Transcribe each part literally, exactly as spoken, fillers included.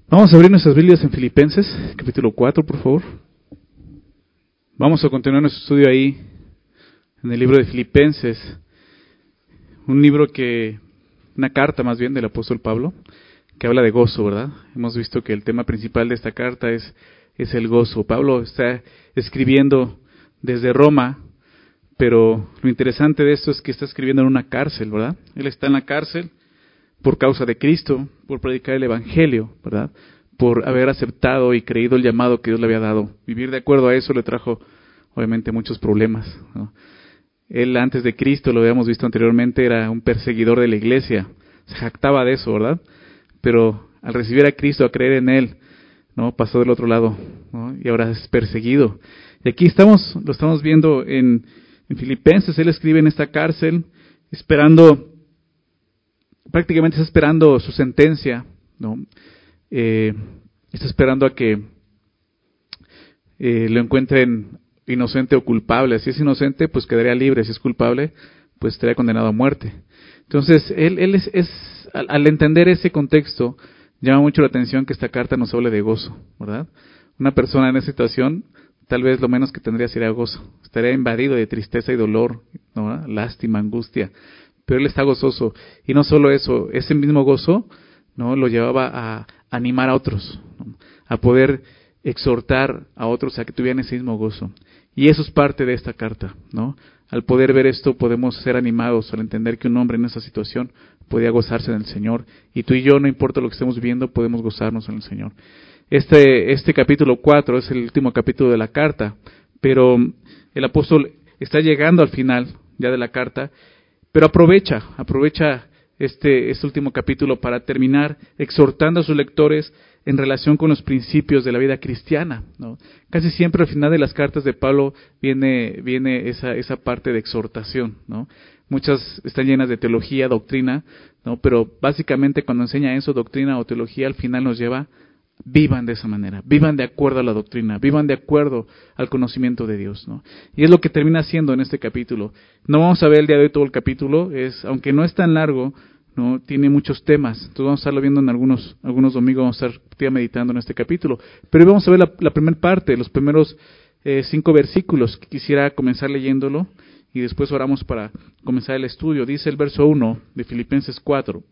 Vamos a abrir nuestras Biblias en Filipenses, capítulo cuatro, por favor. Vamos a continuar nuestro estudio ahí, en el libro de Filipenses. Un libro que, una carta más bien del apóstol Pablo, que habla de gozo, ¿verdad? Hemos visto que el tema principal de esta carta es, es el gozo. Pablo está escribiendo desde Roma, pero lo interesante de esto es que está escribiendo en una cárcel, ¿verdad? Él está en la cárcel por causa de Cristo, por predicar el Evangelio, ¿verdad? Por haber aceptado y creído el llamado que Dios le había dado. Vivir de acuerdo a eso le trajo, obviamente, muchos problemas, ¿no? Él, antes de Cristo, lo habíamos visto anteriormente, era un perseguidor de la iglesia. Se jactaba de eso, ¿verdad? Pero al recibir a Cristo, a creer en Él, ¿no? Pasó del otro lado, ¿no? Y ahora es perseguido. Y aquí estamos, lo estamos viendo en, en Filipenses. Él escribe en esta cárcel, esperando... prácticamente está esperando su sentencia, ¿no? Eh, está esperando a que eh, lo encuentren inocente o culpable. Si es inocente, pues quedaría libre. Si es culpable, pues estaría condenado a muerte. Entonces, él, él es, es al, al entender ese contexto, llama mucho la atención que esta carta nos hable de gozo, ¿verdad? Una persona en esa situación, tal vez lo menos que tendría sería gozo. Estaría invadido de tristeza y dolor, ¿no? Lástima, angustia. Pero él está gozoso. Y no solo eso, ese mismo gozo, ¿no? Lo llevaba a animar a otros, ¿no? A poder exhortar a otros a que tuvieran ese mismo gozo. Y eso es parte de esta carta, ¿no? Al poder ver esto, podemos ser animados al entender que un hombre en esa situación podía gozarse en el Señor. Y tú y yo, no importa lo que estemos viviendo, podemos gozarnos en el Señor. Este, este capítulo cuatro es el último capítulo de la carta, pero el apóstol está llegando al final ya de la carta. Pero aprovecha, aprovecha este, este último capítulo para terminar exhortando a sus lectores en relación con los principios de la vida cristiana, ¿no? Casi siempre al final de las cartas de Pablo viene, viene esa, esa parte de exhortación, ¿no? Muchas están llenas de teología, doctrina, ¿no? Pero básicamente cuando enseña eso, doctrina o teología, al final nos lleva, vivan de esa manera, vivan de acuerdo a la doctrina, vivan de acuerdo al conocimiento de Dios, ¿no? Y es lo que termina haciendo en este capítulo. No vamos a ver el día de hoy todo el capítulo, es, aunque no es tan largo, ¿no? Tiene muchos temas. Entonces vamos a estarlo viendo en algunos, algunos domingos, vamos a estar meditando en este capítulo. Pero hoy vamos a ver la, la primera parte, los primeros eh, cinco versículos, que quisiera comenzar leyéndolo y después oramos para comenzar el estudio. Dice el verso uno de Filipenses cuatro.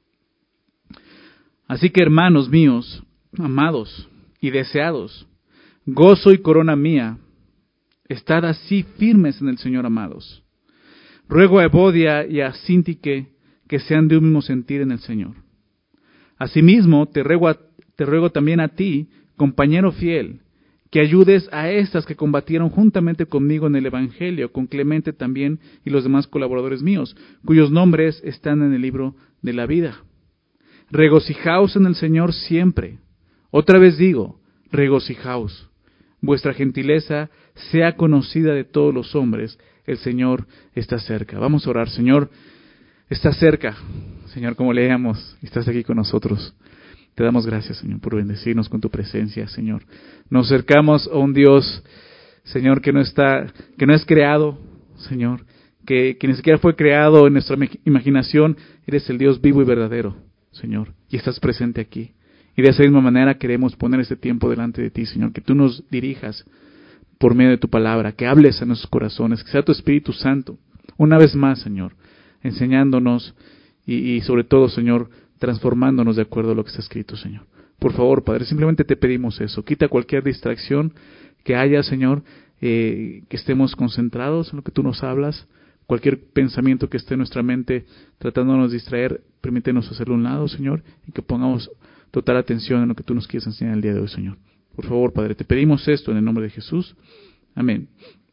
Así que, hermanos míos, amados y deseados, gozo y corona mía, estad así firmes en el Señor, amados. Ruego a Evodia y a Síntique que sean de un mismo sentir en el Señor. Asimismo, te ruego, a, te ruego también a ti, compañero fiel, que ayudes a estas que combatieron juntamente conmigo en el Evangelio, con Clemente también y los demás colaboradores míos, cuyos nombres están en el libro de la vida. Regocijaos en el Señor siempre. Otra vez digo, regocijaos. Vuestra gentileza sea conocida de todos los hombres. El Señor está cerca. Vamos a orar. Señor, está cerca. Señor, como leamos, estás aquí con nosotros. Te damos gracias, Señor, por bendecirnos con tu presencia, Señor. Nos acercamos a un Dios, Señor, que no está, que no es creado, Señor, que, que ni siquiera fue creado en nuestra imaginación. Eres el Dios vivo y verdadero, Señor, y estás presente aquí. Y de esa misma manera queremos poner este tiempo delante de ti, Señor, que tú nos dirijas por medio de tu palabra, que hables a nuestros corazones, que sea tu Espíritu Santo, una vez más, Señor, enseñándonos y, y sobre todo, Señor, transformándonos de acuerdo a lo que está escrito, Señor. Por favor, Padre, simplemente te pedimos eso. Quita cualquier distracción que haya, Señor, eh, que estemos concentrados en lo que tú nos hablas. Cualquier pensamiento que esté en nuestra mente tratándonos de distraer, permítenos hacerlo a un lado, Señor, y que pongamos total atención en lo que tú nos quieres enseñar el día de hoy, Señor. Por favor, Padre, te pedimos esto en el nombre de Jesús. Amén.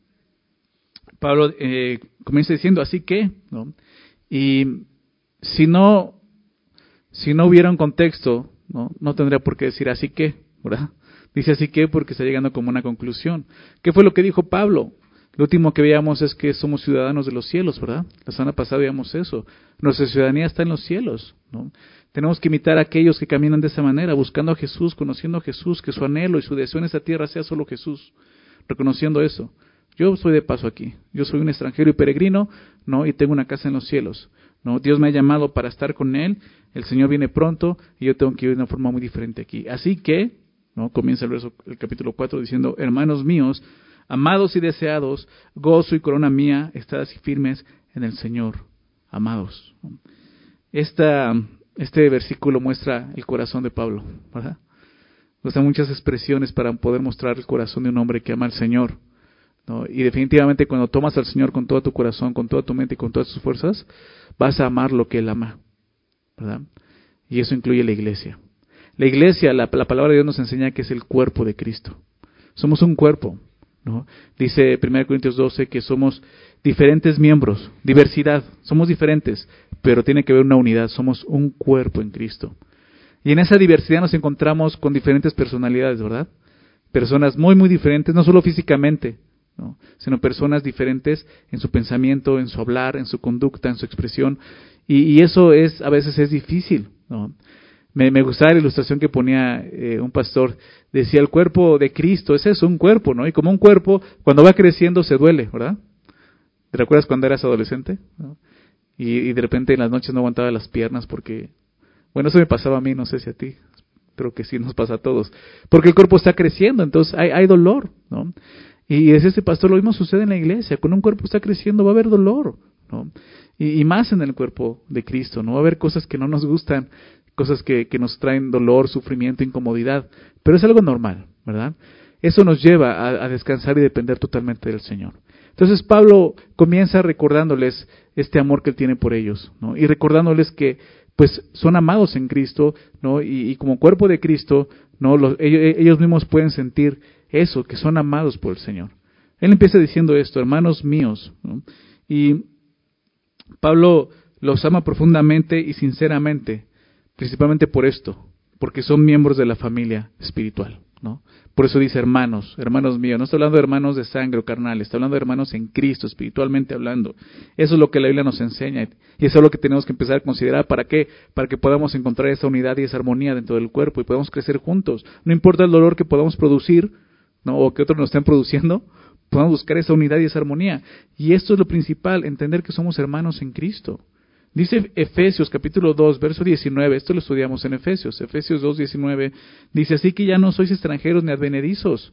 Pablo eh, comienza diciendo, así que, ¿no? Y si no, si no hubiera un contexto, ¿no? No tendría por qué decir así que, ¿verdad? Dice así que porque está llegando como una conclusión. ¿Qué fue lo que dijo Pablo? Lo último que veíamos es que somos ciudadanos de los cielos, ¿verdad? La semana pasada veíamos eso. Nuestra ciudadanía está en los cielos, ¿no? Tenemos que imitar a aquellos que caminan de esa manera, buscando a Jesús, conociendo a Jesús, que su anhelo y su deseo en esta tierra sea solo Jesús, reconociendo eso. Yo estoy de paso aquí, yo soy un extranjero y peregrino, ¿no? Y tengo una casa en los cielos. ¿no? Dios me ha llamado para estar con Él, el Señor viene pronto y yo tengo que ir de una forma muy diferente aquí. Así que, ¿no? Comienza el verso, el capítulo cuatro diciendo, hermanos míos, amados y deseados, gozo y corona mía, estad así firmes en el Señor, amados. Esta, este versículo muestra el corazón de Pablo, ¿verdad? Usa muchas expresiones para poder mostrar el corazón de un hombre que ama al Señor, ¿no? Y definitivamente cuando tomas al Señor con todo tu corazón, con toda tu mente y con todas tus fuerzas, vas a amar lo que Él ama, ¿verdad? Y eso incluye la iglesia. La iglesia, la, la palabra de Dios nos enseña que es el cuerpo de Cristo. Somos un cuerpo, ¿no? Dice primera Corintios doce que somos diferentes miembros, diversidad, somos diferentes, pero tiene que haber una unidad, somos un cuerpo en Cristo. Y en esa diversidad nos encontramos con diferentes personalidades, ¿verdad? Personas muy, muy diferentes, no solo físicamente, ¿no? Sino personas diferentes en su pensamiento, en su hablar, en su conducta, en su expresión. Y, y eso es, a veces es difícil, ¿no? Me, me gustaba la ilustración que ponía eh, un pastor. Decía, el cuerpo de Cristo es eso, un cuerpo, ¿no? Y como un cuerpo, cuando va creciendo se duele, ¿verdad? ¿Te recuerdas cuando eras adolescente? ¿No? Y, y de repente en las noches no aguantaba las piernas porque... Bueno, eso me pasaba a mí, no sé si a ti. Creo que sí nos pasa a todos. Porque el cuerpo está creciendo, entonces hay, hay dolor, ¿no? Y desde ese pastor, lo mismo sucede en la iglesia. Cuando un cuerpo está creciendo va a haber dolor, ¿no? Y, y más en el cuerpo de Cristo, ¿no? Va a haber cosas que no nos gustan, cosas que, que nos traen dolor, sufrimiento, incomodidad. Pero es algo normal, ¿verdad? Eso nos lleva a, a descansar y depender totalmente del Señor. Entonces Pablo comienza recordándoles este amor que Él tiene por ellos, ¿no? Y recordándoles que pues son amados en Cristo, ¿no? Y, y como cuerpo de Cristo, ¿no? Los, ellos, ellos mismos pueden sentir eso, que son amados por el Señor. Él empieza diciendo esto, hermanos míos, ¿no? Y Pablo los ama profundamente y sinceramente, principalmente por esto, porque son miembros de la familia espiritual, ¿no? Por eso dice hermanos, hermanos míos. No está hablando de hermanos de sangre o carnal, está hablando de hermanos en Cristo, espiritualmente hablando. Eso es lo que la Biblia nos enseña y eso es lo que tenemos que empezar a considerar. ¿Para qué? Para que podamos encontrar esa unidad y esa armonía dentro del cuerpo y podamos crecer juntos. No importa el dolor que podamos producir, ¿no? O que otros nos estén produciendo, podamos buscar esa unidad y esa armonía. Y esto es lo principal, entender que somos hermanos en Cristo. Dice Efesios capítulo dos, verso diecinueve, esto lo estudiamos en Efesios, Efesios dos, diecinueve, dice, así que ya no sois extranjeros ni advenedizos,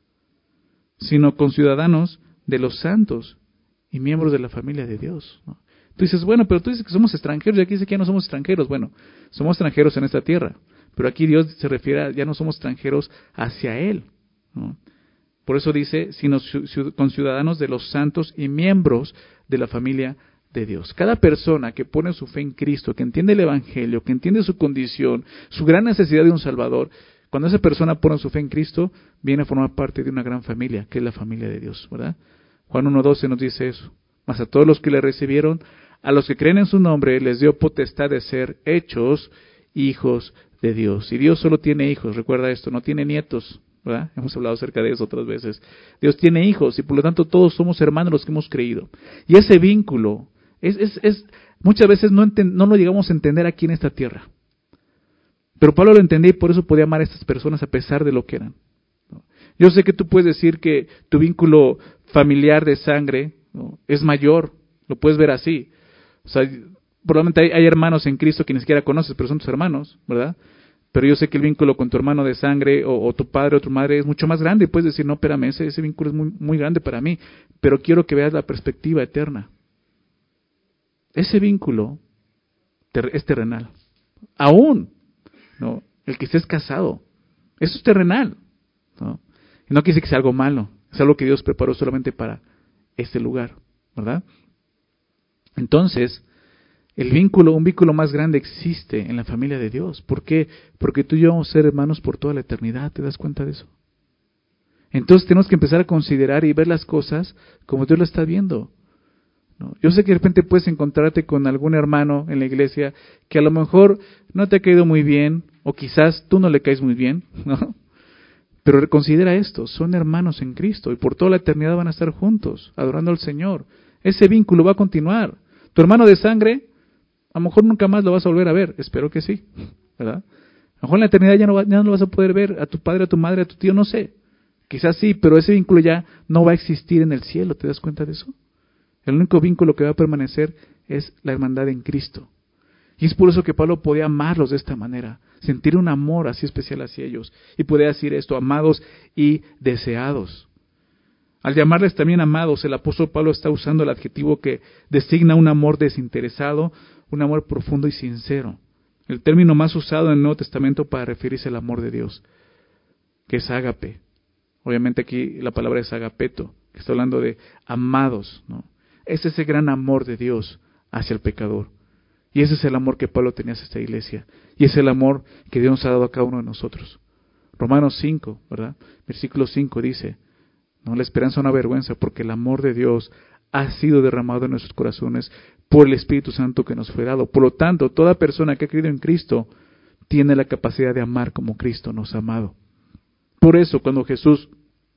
sino conciudadanos de los santos y miembros de la familia de Dios, ¿no? Tú dices, bueno, pero tú dices que somos extranjeros y aquí dice que ya no somos extranjeros. Bueno, somos extranjeros en esta tierra, pero aquí Dios se refiere a ya no somos extranjeros hacia Él, ¿no? Por eso dice, sino conciudadanos de los santos y miembros de la familia de Dios. Cada persona que pone su fe en Cristo, que entiende el Evangelio, que entiende su condición, su gran necesidad de un Salvador, cuando esa persona pone su fe en Cristo, viene a formar parte de una gran familia, que es la familia de Dios, ¿verdad? Juan uno doce nos dice eso. Mas a todos los que le recibieron, a los que creen en su nombre, les dio potestad de ser hechos hijos de Dios. Y Dios solo tiene hijos, recuerda esto, no tiene nietos, ¿verdad? Hemos hablado acerca de eso otras veces. Dios tiene hijos y por lo tanto todos somos hermanos los que hemos creído. Y ese vínculo Es, es, es, muchas veces no, enten, no lo llegamos a entender aquí en esta tierra. Pero Pablo lo entendía y por eso podía amar a estas personas a pesar de lo que eran, ¿no? Yo sé que tú puedes decir que tu vínculo familiar de sangre, ¿no?, es mayor, lo puedes ver así. O sea, probablemente hay, hay hermanos en Cristo que ni siquiera conoces, pero son tus hermanos, ¿verdad? Pero yo sé que el vínculo con tu hermano de sangre o, o tu padre o tu madre es mucho más grande. Y puedes decir, no, espérame, ese, ese vínculo es muy, muy grande para mí, pero quiero que veas la perspectiva eterna. Ese vínculo es terrenal. Aún, ¿no?, el que estés casado, eso es terrenal, ¿no? Y no quiere decir que sea algo malo, es algo que Dios preparó solamente para este lugar, ¿verdad? Entonces, el vínculo, un vínculo más grande existe en la familia de Dios. ¿Por qué? Porque tú y yo vamos a ser hermanos por toda la eternidad, ¿te das cuenta de eso? Entonces tenemos que empezar a considerar y ver las cosas como Dios las está viendo, ¿no? Yo sé que de repente puedes encontrarte con algún hermano en la iglesia que a lo mejor no te ha caído muy bien, o quizás tú no le caes muy bien, ¿no? Pero considera esto, son hermanos en Cristo y por toda la eternidad van a estar juntos, adorando al Señor. Ese vínculo va a continuar. Tu hermano de sangre, a lo mejor nunca más lo vas a volver a ver, espero que sí, ¿verdad? A lo mejor en la eternidad ya no, ya no lo vas a poder ver, a tu padre, a tu madre, a tu tío, no sé. Quizás sí, pero ese vínculo ya no va a existir en el cielo, ¿te das cuenta de eso? El único vínculo que va a permanecer es la hermandad en Cristo. Y es por eso que Pablo podía amarlos de esta manera, sentir un amor así especial hacia ellos. Y podía decir esto, amados y deseados. Al llamarles también amados, el apóstol Pablo está usando el adjetivo que designa un amor desinteresado, un amor profundo y sincero. El término más usado en el Nuevo Testamento para referirse al amor de Dios, que es ágape. Obviamente aquí la palabra es agapeto, que está hablando de amados, ¿no? Es ese gran amor de Dios hacia el pecador. Y ese es el amor que Pablo tenía hacia esta iglesia. Y es el amor que Dios nos ha dado a cada uno de nosotros. Romanos cinco, ¿verdad? Versículo cinco dice, no, la esperanza no avergüenza, porque el amor de Dios ha sido derramado en nuestros corazones por el Espíritu Santo que nos fue dado. Por lo tanto, toda persona que ha creído en Cristo tiene la capacidad de amar como Cristo nos ha amado. Por eso, cuando Jesús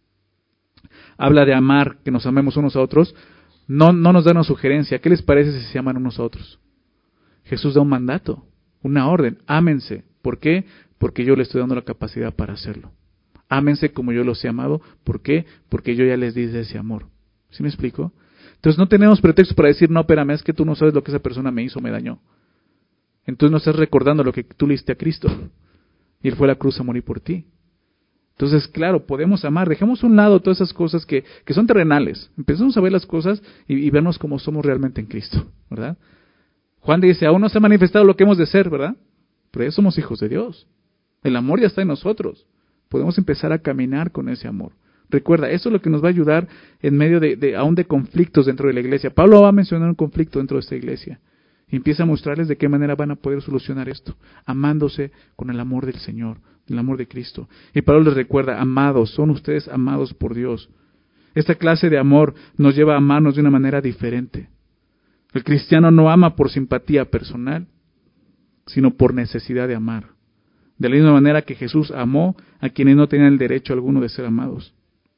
habla de amar, que nos amemos unos a otros, no, no nos da una sugerencia. ¿Qué les parece si se aman unos a otros? Jesús da un mandato, una orden. Ámense. ¿Por qué? Porque yo les estoy dando la capacidad para hacerlo. Ámense como yo los he amado. ¿Por qué? Porque yo ya les di ese amor. ¿Sí me explico? Entonces no tenemos pretexto para decir, no, espérame, es que tú no sabes lo que esa persona me hizo, me dañó. Entonces no estás recordando lo que tú le diste a Cristo. Y Él fue a la cruz a morir por ti. Entonces, claro, podemos amar. Dejemos a un lado todas esas cosas que, que son terrenales. Empecemos a ver las cosas y, y vernos como somos realmente en Cristo, ¿verdad? Juan dice, aún no se ha manifestado lo que hemos de ser, ¿verdad? Pero ya somos hijos de Dios. El amor ya está en nosotros. Podemos empezar a caminar con ese amor. Recuerda, eso es lo que nos va a ayudar en medio de, de aún de conflictos dentro de la iglesia. Pablo va a mencionar un conflicto dentro de esta iglesia. Y empieza a mostrarles de qué manera van a poder solucionar esto. Amándose con el amor del Señor, el amor de Cristo. Y Pablo les recuerda, amados, son ustedes amados por Dios. Esta clase de amor nos lleva a amarnos de una manera diferente. El cristiano no ama por simpatía personal, sino por necesidad de amar. De la misma manera que Jesús amó a quienes no tenían el derecho alguno de ser amados.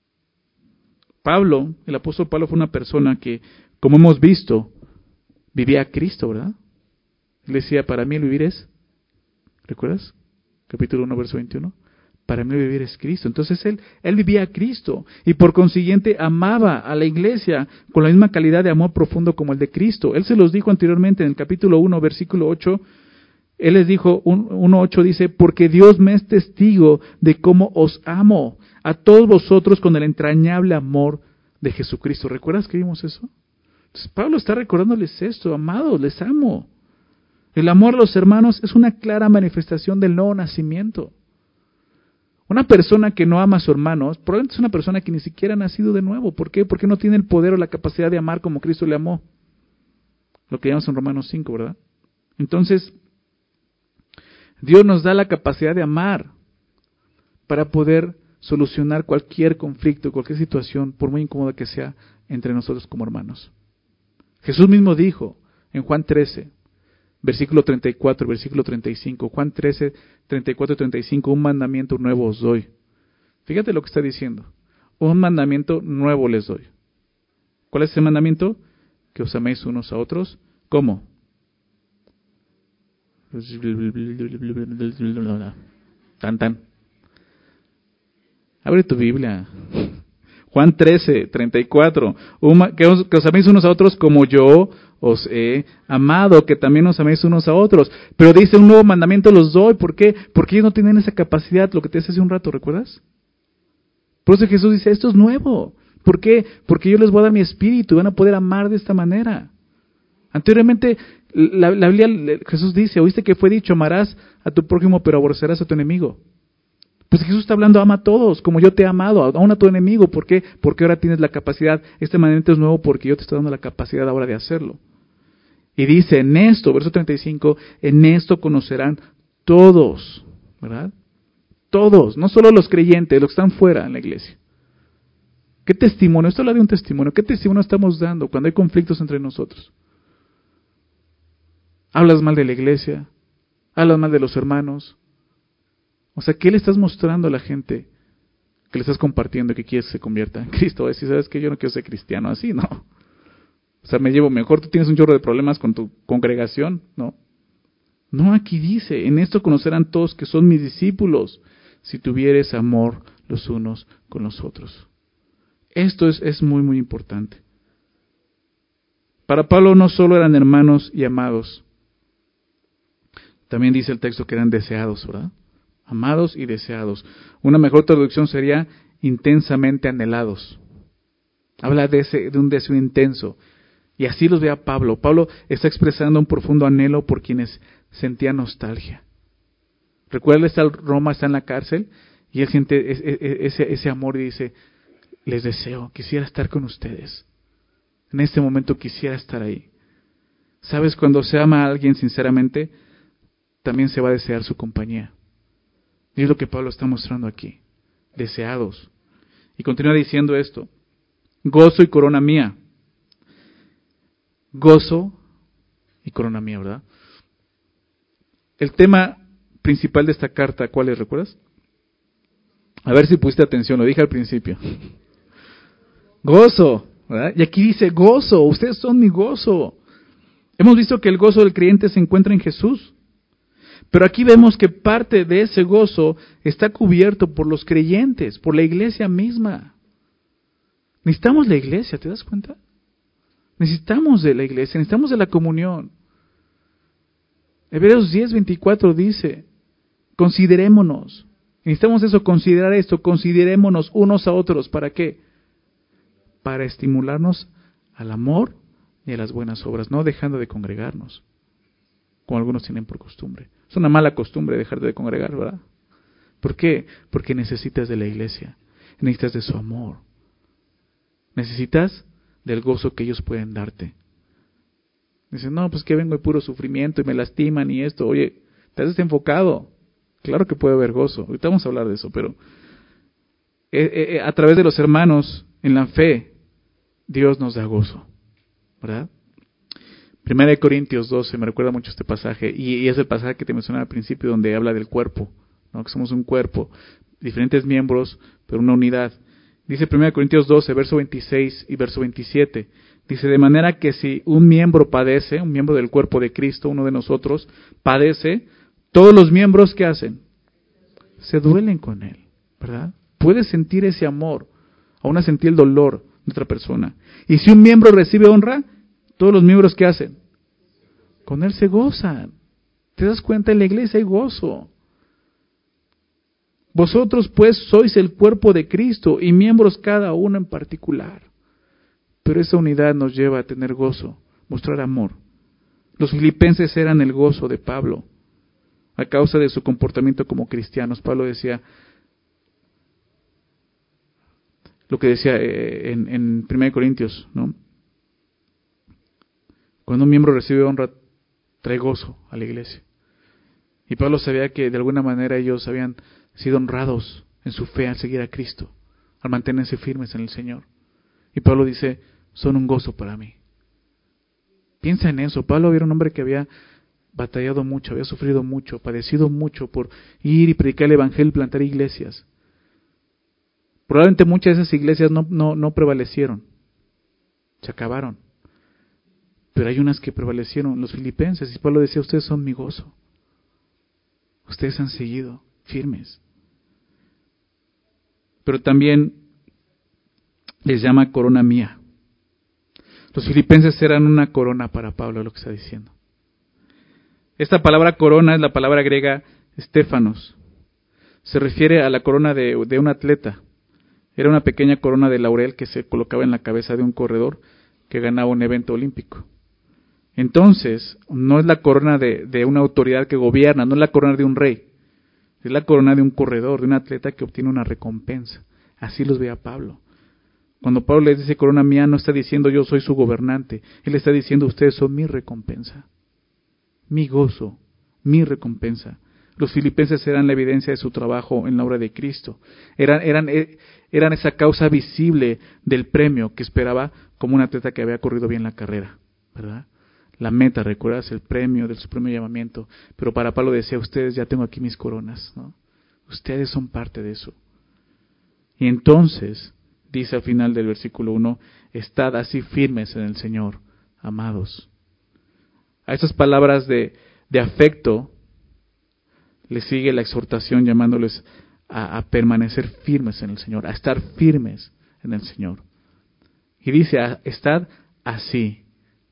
Pablo, el apóstol Pablo, fue una persona que, como hemos visto, vivía a Cristo, ¿verdad? Él decía, para mí el vivir es, ¿recuerdas? Capítulo uno, verso veintiuno. Para mí el vivir es Cristo. Entonces él, él vivía a Cristo y por consiguiente amaba a la iglesia con la misma calidad de amor profundo como el de Cristo. Él se los dijo anteriormente en el capítulo uno, versículo ocho. Él les dijo, uno ocho dice, porque Dios me es testigo de cómo os amo a todos vosotros con el entrañable amor de Jesucristo. ¿Recuerdas que vimos eso? Entonces, Pablo está recordándoles esto, amados, les amo. El amor a los hermanos es una clara manifestación del nuevo nacimiento. Una persona que no ama a su hermano, probablemente es una persona que ni siquiera ha nacido de nuevo. ¿Por qué? Porque no tiene el poder o la capacidad de amar como Cristo le amó. Lo que llamamos en Romanos cinco, ¿verdad? Entonces, Dios nos da la capacidad de amar para poder solucionar cualquier conflicto, cualquier situación, por muy incómoda que sea, entre nosotros como hermanos. Jesús mismo dijo en Juan trece, versículo treinta y cuatro, versículo treinta y cinco, Juan trece, treinta y cuatro y treinta y cinco, un mandamiento nuevo os doy. Fíjate lo que está diciendo. Un mandamiento nuevo les doy. ¿Cuál es ese mandamiento? Que os améis unos a otros. ¿Cómo? Tan tan. Abre tu Biblia. Juan trece, treinta y cuatro. Que os, que os améis unos a otros como yo os he amado, que también os améis unos a otros. Pero dice, un nuevo mandamiento los doy. ¿Por qué? Porque ellos no tienen esa capacidad, lo que te decía hace un rato, ¿recuerdas? Por eso Jesús dice, esto es nuevo. ¿Por qué? Porque yo les voy a dar mi espíritu y van a poder amar de esta manera. Anteriormente, la, la Biblia, Jesús dice, oíste que fue dicho, amarás a tu prójimo, pero aborrecerás a tu enemigo. Pues Jesús está hablando, ama a todos, como yo te he amado, aún a tu enemigo. ¿Por qué? Porque ahora tienes la capacidad. Este mandamiento es nuevo porque yo te estoy dando la capacidad ahora de hacerlo. Y dice, en esto, verso treinta y cinco, en esto conocerán todos, ¿verdad? Todos, no solo los creyentes, los que están fuera en la iglesia. ¿Qué testimonio? Esto habla de un testimonio. ¿Qué testimonio estamos dando cuando hay conflictos entre nosotros? Hablas mal de la iglesia, hablas mal de los hermanos. O sea, ¿qué le estás mostrando a la gente que le estás compartiendo y que quieres que se convierta en Cristo? Es decir, ¿sabes qué? Yo no quiero ser cristiano así, ¿no? O sea, me llevo mejor, tú tienes un chorro de problemas con tu congregación, ¿no? No, aquí dice, en esto conocerán todos que son mis discípulos, si tuvieres amor los unos con los otros. Esto es, es muy, muy importante. Para Pablo no solo eran hermanos y amados, también dice el texto que eran deseados, ¿verdad? Amados y deseados. Una mejor traducción sería intensamente anhelados. Habla de, ese, de un deseo intenso. Y así los ve a Pablo. Pablo está expresando un profundo anhelo por quienes sentían nostalgia. Recuerda, está en Roma, está en la cárcel, y él siente ese, ese, ese amor y dice, les deseo, quisiera estar con ustedes. En este momento quisiera estar ahí. ¿Sabes? Cuando se ama a alguien sinceramente, también se va a desear su compañía. Y es lo que Pablo está mostrando aquí. Deseados. Y continúa diciendo esto. Gozo y corona mía. Gozo y corona mía, ¿verdad? El tema principal de esta carta, ¿cuál es? ¿Recuerdas? A ver si pusiste atención, lo dije al principio. Gozo, ¿verdad? Y aquí dice gozo, ustedes son mi gozo. Hemos visto que el gozo del creyente se encuentra en Jesús. Pero aquí vemos que parte de ese gozo está cubierto por los creyentes, por la iglesia misma. Necesitamos la iglesia, ¿te das cuenta? Necesitamos de la iglesia, necesitamos de la comunión. Hebreos diez veinticuatro dice, considerémonos. Necesitamos eso, considerar esto, considerémonos unos a otros. ¿Para qué? Para estimularnos al amor y a las buenas obras, no dejando de congregarnos, como algunos tienen por costumbre. Es una mala costumbre dejar de congregar, ¿verdad? ¿Por qué? Porque necesitas de la iglesia, necesitas de su amor, necesitas del gozo que ellos pueden darte. Dicen, no, pues que vengo de puro sufrimiento y me lastiman y esto. Oye, te has desenfocado. Claro que puede haber gozo. Ahorita vamos a hablar de eso, pero eh, eh, a través de los hermanos en la fe, Dios nos da gozo, ¿verdad? Primera de Corintios doce, me recuerda mucho este pasaje, y, y es el pasaje que te mencionaba al principio, donde habla del cuerpo, ¿no? Que somos un cuerpo, diferentes miembros, pero una unidad. Dice Primera de Corintios doce, verso veintiséis y verso veintisiete. Dice, de manera que si un miembro padece, un miembro del cuerpo de Cristo, uno de nosotros, padece, todos los miembros, ¿qué hacen? Se duelen con él, ¿verdad? Puedes sentir ese amor, aún a sentir el dolor de otra persona. Y si un miembro recibe honra, todos los miembros, ¿qué hacen? Con él se gozan. ¿Te das cuenta? En la iglesia hay gozo. Vosotros pues sois el cuerpo de Cristo y miembros cada uno en particular. Pero esa unidad nos lleva a tener gozo, mostrar amor. Los filipenses eran el gozo de Pablo. A causa de su comportamiento como cristianos, Pablo decía, lo que decía en, en Primera de Corintios, ¿no? Cuando un miembro recibe honra, trae gozo a la iglesia. Y Pablo sabía que de alguna manera ellos habían sido honrados en su fe al seguir a Cristo, al mantenerse firmes en el Señor. Y Pablo dice, son un gozo para mí. Piensa en eso. Pablo era un hombre que había batallado mucho, había sufrido mucho, padecido mucho por ir y predicar el evangelio y plantar iglesias. Probablemente muchas de esas iglesias no, no, no prevalecieron, se acabaron. Pero hay unas que prevalecieron, los filipenses, y Pablo decía, ustedes son mi gozo. Ustedes han seguido firmes. Pero también les llama corona mía. Los filipenses eran una corona para Pablo, lo que está diciendo. Esta palabra corona es la palabra griega Stéfanos. Se refiere a la corona de, de un atleta. Era una pequeña corona de laurel que se colocaba en la cabeza de un corredor que ganaba un evento olímpico. Entonces, no es la corona de, de una autoridad que gobierna, no es la corona de un rey. Es la corona de un corredor, de un atleta que obtiene una recompensa. Así los veía Pablo. Cuando Pablo les dice corona mía, no está diciendo yo soy su gobernante. Él está diciendo ustedes son mi recompensa. Mi gozo, mi recompensa. Los filipenses eran la evidencia de su trabajo en la obra de Cristo. Eran, eran, eran esa causa visible del premio que esperaba como un atleta que había corrido bien la carrera, ¿verdad? La meta, recuerdas, el premio del supremo llamamiento. Pero para Pablo decía, ustedes ya tengo aquí mis coronas, ¿no? Ustedes son parte de eso. Y entonces, dice al final del versículo uno, estad así firmes en el Señor, amados. A esas palabras de, de afecto le sigue la exhortación llamándoles a, a permanecer firmes en el Señor, a estar firmes en el Señor. Y dice, estad así,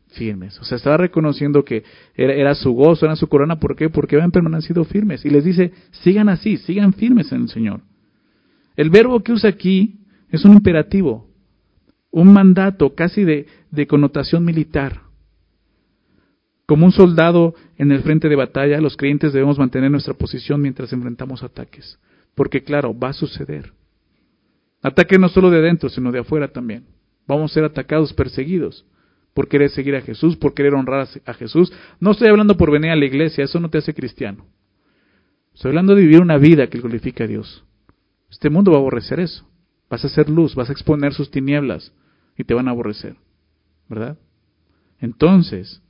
firmes. O sea, estaba reconociendo que era, era su gozo, era su corona. ¿Por qué? Porque habían permanecido firmes. Y les dice, sigan así, sigan firmes en el Señor. El verbo que usa aquí es un imperativo, un mandato casi de, de connotación militar. Como un soldado en el frente de batalla, los creyentes debemos mantener nuestra posición mientras enfrentamos ataques. Porque claro, va a suceder. Ataques no solo de dentro, sino de afuera también. Vamos a ser atacados, perseguidos, por querer seguir a Jesús, por querer honrar a Jesús. No estoy hablando por venir a la iglesia, eso no te hace cristiano. Estoy hablando de vivir una vida que glorifique a Dios. Este mundo va a aborrecer eso. Vas a hacer luz, vas a exponer sus tinieblas y te van a aborrecer, ¿verdad? Entonces,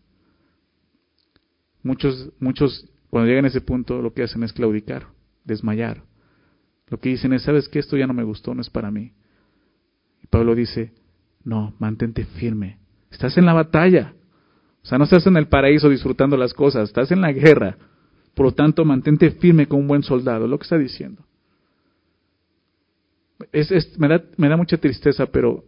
muchos, muchos cuando llegan a ese punto lo que hacen es claudicar, desmayar. Lo que dicen es, ¿sabes qué? Esto ya no me gustó, no es para mí. Y Pablo dice, no, mantente firme. Estás en la batalla. O sea, no estás en el paraíso disfrutando las cosas, estás en la guerra. Por lo tanto, mantente firme como un buen soldado, lo que está diciendo. Es, es, me, da, me da mucha tristeza, pero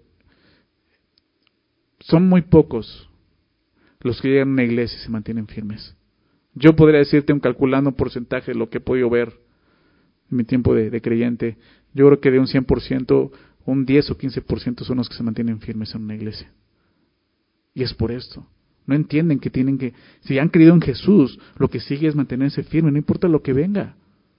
son muy pocos los que llegan a una iglesia y se mantienen firmes. Yo podría decirte, un calculando un porcentaje de lo que he podido ver en mi tiempo de, de creyente, yo creo que de un cien por ciento, un diez o quince por ciento son los que se mantienen firmes en una iglesia. Y es por esto. No entienden que tienen que, si han creído en Jesús, lo que sigue es mantenerse firme, no importa lo que venga.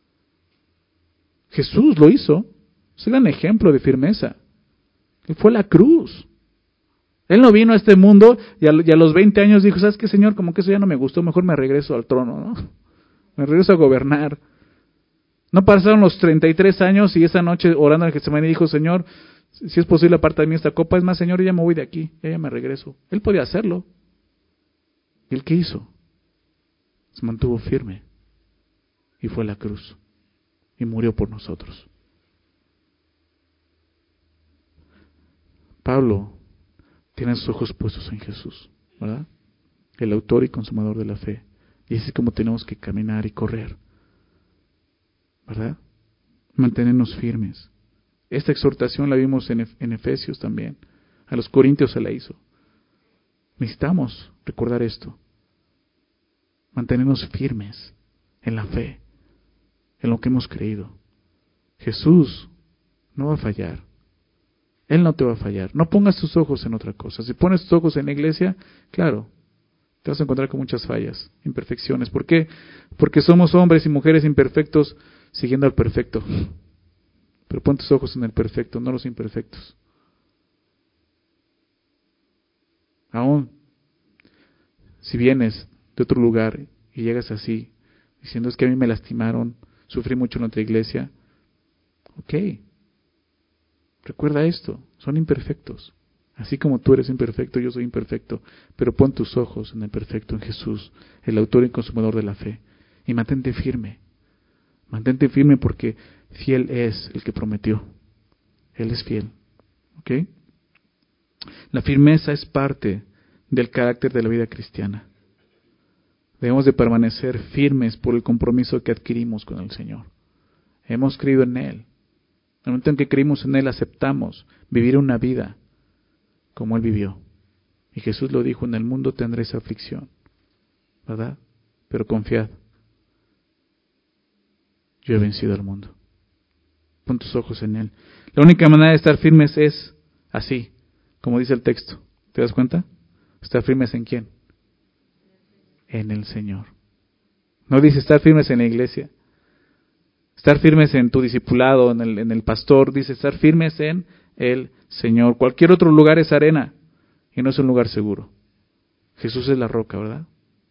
Jesús lo hizo. Es un gran ejemplo de firmeza. Él fue a la cruz. Él no vino a este mundo y a, y a los veinte años dijo, ¿sabes qué, Señor? Como que eso ya no me gustó, mejor me regreso al trono, ¿no? Me regreso a gobernar. No pasaron los treinta y tres años y esa noche orando en el Getsemaní dijo, Señor, si es posible aparta de mí esta copa, es más, Señor, yo ya me voy de aquí, ya, ya me regreso. Él podía hacerlo. ¿Y él qué hizo? Se mantuvo firme y fue a la cruz y murió por nosotros. Pablo tiene sus ojos puestos en Jesús, ¿verdad? El autor y consumador de la fe. Y así es como tenemos que caminar y correr, ¿verdad? Mantenernos firmes. Esta exhortación la vimos en, en Efesios también. A los Corintios se la hizo. Necesitamos recordar esto. Mantenernos firmes en la fe, en lo que hemos creído. Jesús no va a fallar. Él no te va a fallar. No pongas tus ojos en otra cosa. Si pones tus ojos en la iglesia, claro, te vas a encontrar con muchas fallas, imperfecciones. ¿Por qué? Porque somos hombres y mujeres imperfectos siguiendo al perfecto. Pero pon tus ojos en el perfecto, no los imperfectos. Aún, si vienes de otro lugar y llegas así, diciendo es que a mí me lastimaron, sufrí mucho en otra iglesia, ok. Recuerda esto, son imperfectos. Así como tú eres imperfecto, yo soy imperfecto. Pero pon tus ojos en el perfecto, en Jesús, el autor y consumador de la fe. Y mantente firme. Mantente firme porque fiel es el que prometió. Él es fiel. ¿Ok? La firmeza es parte del carácter de la vida cristiana. Debemos de permanecer firmes por el compromiso que adquirimos con el Señor. Hemos creído en Él. En el momento en que creímos en Él, aceptamos vivir una vida como Él vivió. Y Jesús lo dijo, en el mundo tendréis aflicción, ¿verdad? Pero confiad, yo he vencido al mundo. Pon tus ojos en Él. La única manera de estar firmes es así, como dice el texto. ¿Te das cuenta? ¿Estar firmes en quién? En el Señor. No dice estar firmes en la iglesia. Estar firmes en tu discipulado, en el, en el pastor, dice estar firmes en el Señor. Cualquier otro lugar es arena y no es un lugar seguro. Jesús es la roca, ¿verdad?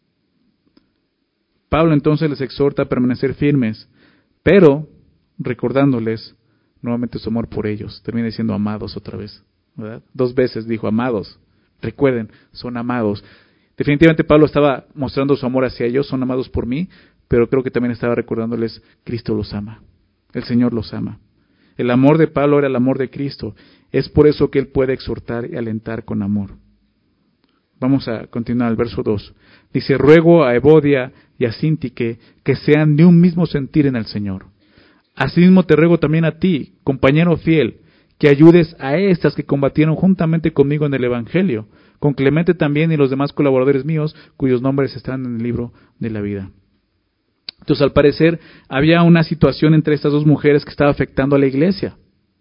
Pablo entonces les exhorta a permanecer firmes, pero recordándoles nuevamente su amor por ellos. Termina diciendo amados otra vez, ¿verdad? Dos veces dijo amados. Recuerden, son amados. Definitivamente Pablo estaba mostrando su amor hacia ellos, son amados por mí, pero creo que también estaba recordándoles, Cristo los ama, el Señor los ama. El amor de Pablo era el amor de Cristo. Es por eso que él puede exhortar y alentar con amor. Vamos a continuar el verso dos. Dice, ruego a Evodia y a Síntique que sean de un mismo sentir en el Señor. Asimismo te ruego también a ti, compañero fiel, que ayudes a estas que combatieron juntamente conmigo en el Evangelio, con Clemente también y los demás colaboradores míos, cuyos nombres están en el libro de la vida. Entonces, al parecer, había una situación entre estas dos mujeres que estaba afectando a la iglesia.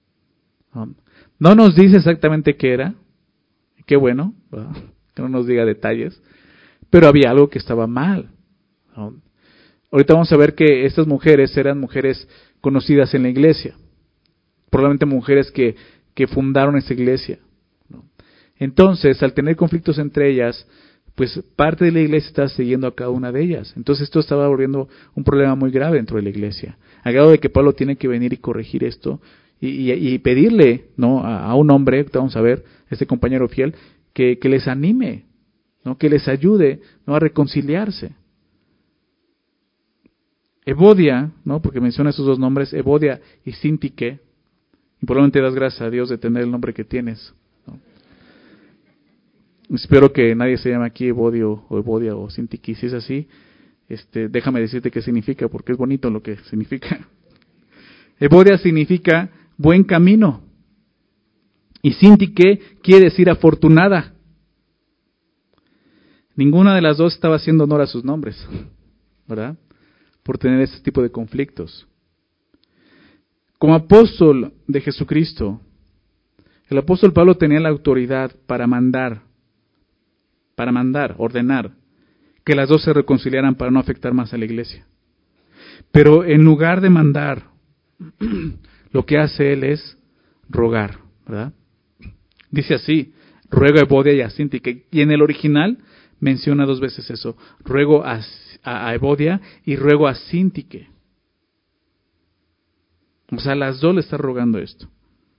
No nos dice exactamente qué era, qué bueno, ¿verdad? Que no nos diga detalles, pero había algo que estaba mal. Ahorita vamos a ver que estas mujeres eran mujeres conocidas en la iglesia, probablemente mujeres que, que fundaron esta iglesia. Entonces, al tener conflictos entre ellas, pues parte de la iglesia estaba siguiendo a cada una de ellas. Entonces esto estaba volviendo un problema muy grave dentro de la iglesia, al grado de que Pablo tiene que venir y corregir esto y, y, y pedirle, ¿no?, a, a un hombre, vamos a ver, este compañero fiel, que, que les anime, ¿no?, que les ayude, ¿no?, a reconciliarse. Evodia, ¿no?, porque menciona esos dos nombres, Evodia y Síntique, y probablemente das gracias a Dios de tener el nombre que tienes, ¿no? Espero que nadie se llame aquí Evodio o Evodia o Síntique. Si es así, este, déjame decirte qué significa, porque es bonito lo que significa. Evodia significa buen camino, y Síntique quiere decir afortunada. Ninguna de las dos estaba haciendo honor a sus nombres, ¿verdad?, por tener este tipo de conflictos. Como apóstol de Jesucristo, el apóstol Pablo tenía la autoridad para mandar, para mandar, ordenar, que las dos se reconciliaran para no afectar más a la iglesia. Pero en lugar de mandar, lo que hace él es rogar, ¿verdad? Dice así, ruego a Evodia y a Síntique, y en el original menciona dos veces eso, ruego a, a, a Evodia y ruego a Síntique. O sea, las dos le están rogando esto.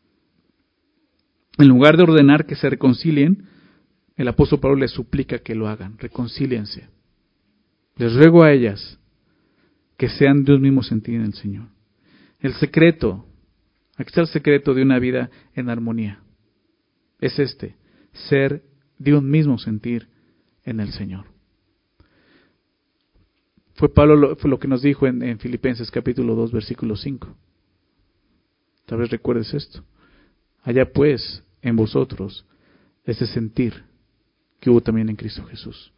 En lugar de ordenar que se reconcilien, el apóstol Pablo les suplica que lo hagan, reconcíliense. Les ruego a ellas que sean de un mismo sentir en el Señor. El secreto, aquí está el secreto de una vida en armonía. Es este, ser de un mismo sentir en el Señor. Fue Pablo lo, fue lo que nos dijo en, en Filipenses capítulo dos, versículo cinco. Tal vez recuerdes esto. Allá pues, en vosotros, ese sentir que hubo también en Cristo Jesús.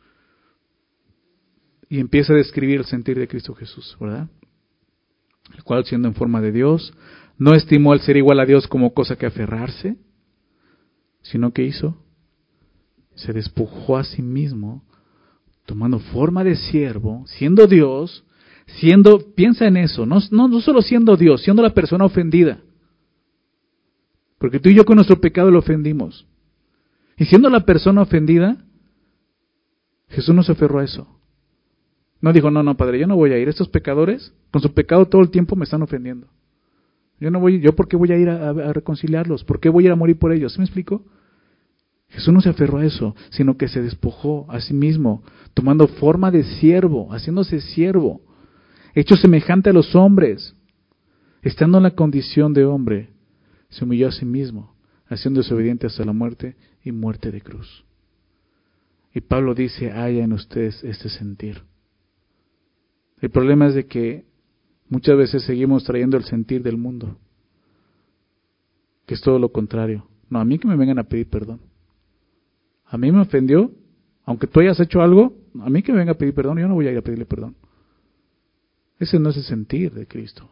Y empieza a describir el sentir de Cristo Jesús, ¿verdad? El cual, siendo en forma de Dios, no estimó el ser igual a Dios como cosa que aferrarse, sino que hizo, se despojó a sí mismo, tomando forma de siervo, siendo Dios, siendo, piensa en eso, no, no, no solo siendo Dios, siendo la persona ofendida. Porque tú y yo con nuestro pecado lo ofendimos. Y siendo la persona ofendida, Jesús no se aferró a eso. No dijo, no, no, Padre, yo no voy a ir. Estos pecadores, con su pecado todo el tiempo me están ofendiendo. Yo no voy, yo por qué voy a ir a, a reconciliarlos, por qué voy a ir a morir por ellos. ¿Sí me explico? Jesús no se aferró a eso, sino que se despojó a sí mismo, tomando forma de siervo, haciéndose siervo, hecho semejante a los hombres, estando en la condición de hombre, se humilló a sí mismo, haciéndose obediente hasta la muerte y muerte de cruz. Y Pablo dice, haya en ustedes este sentir. El problema es de que muchas veces seguimos trayendo el sentir del mundo, que es todo lo contrario. No, a mí que me vengan a pedir perdón. A mí me ofendió, aunque tú hayas hecho algo, a mí que me venga a pedir perdón, yo no voy a ir a pedirle perdón. Ese no es el sentir de Cristo.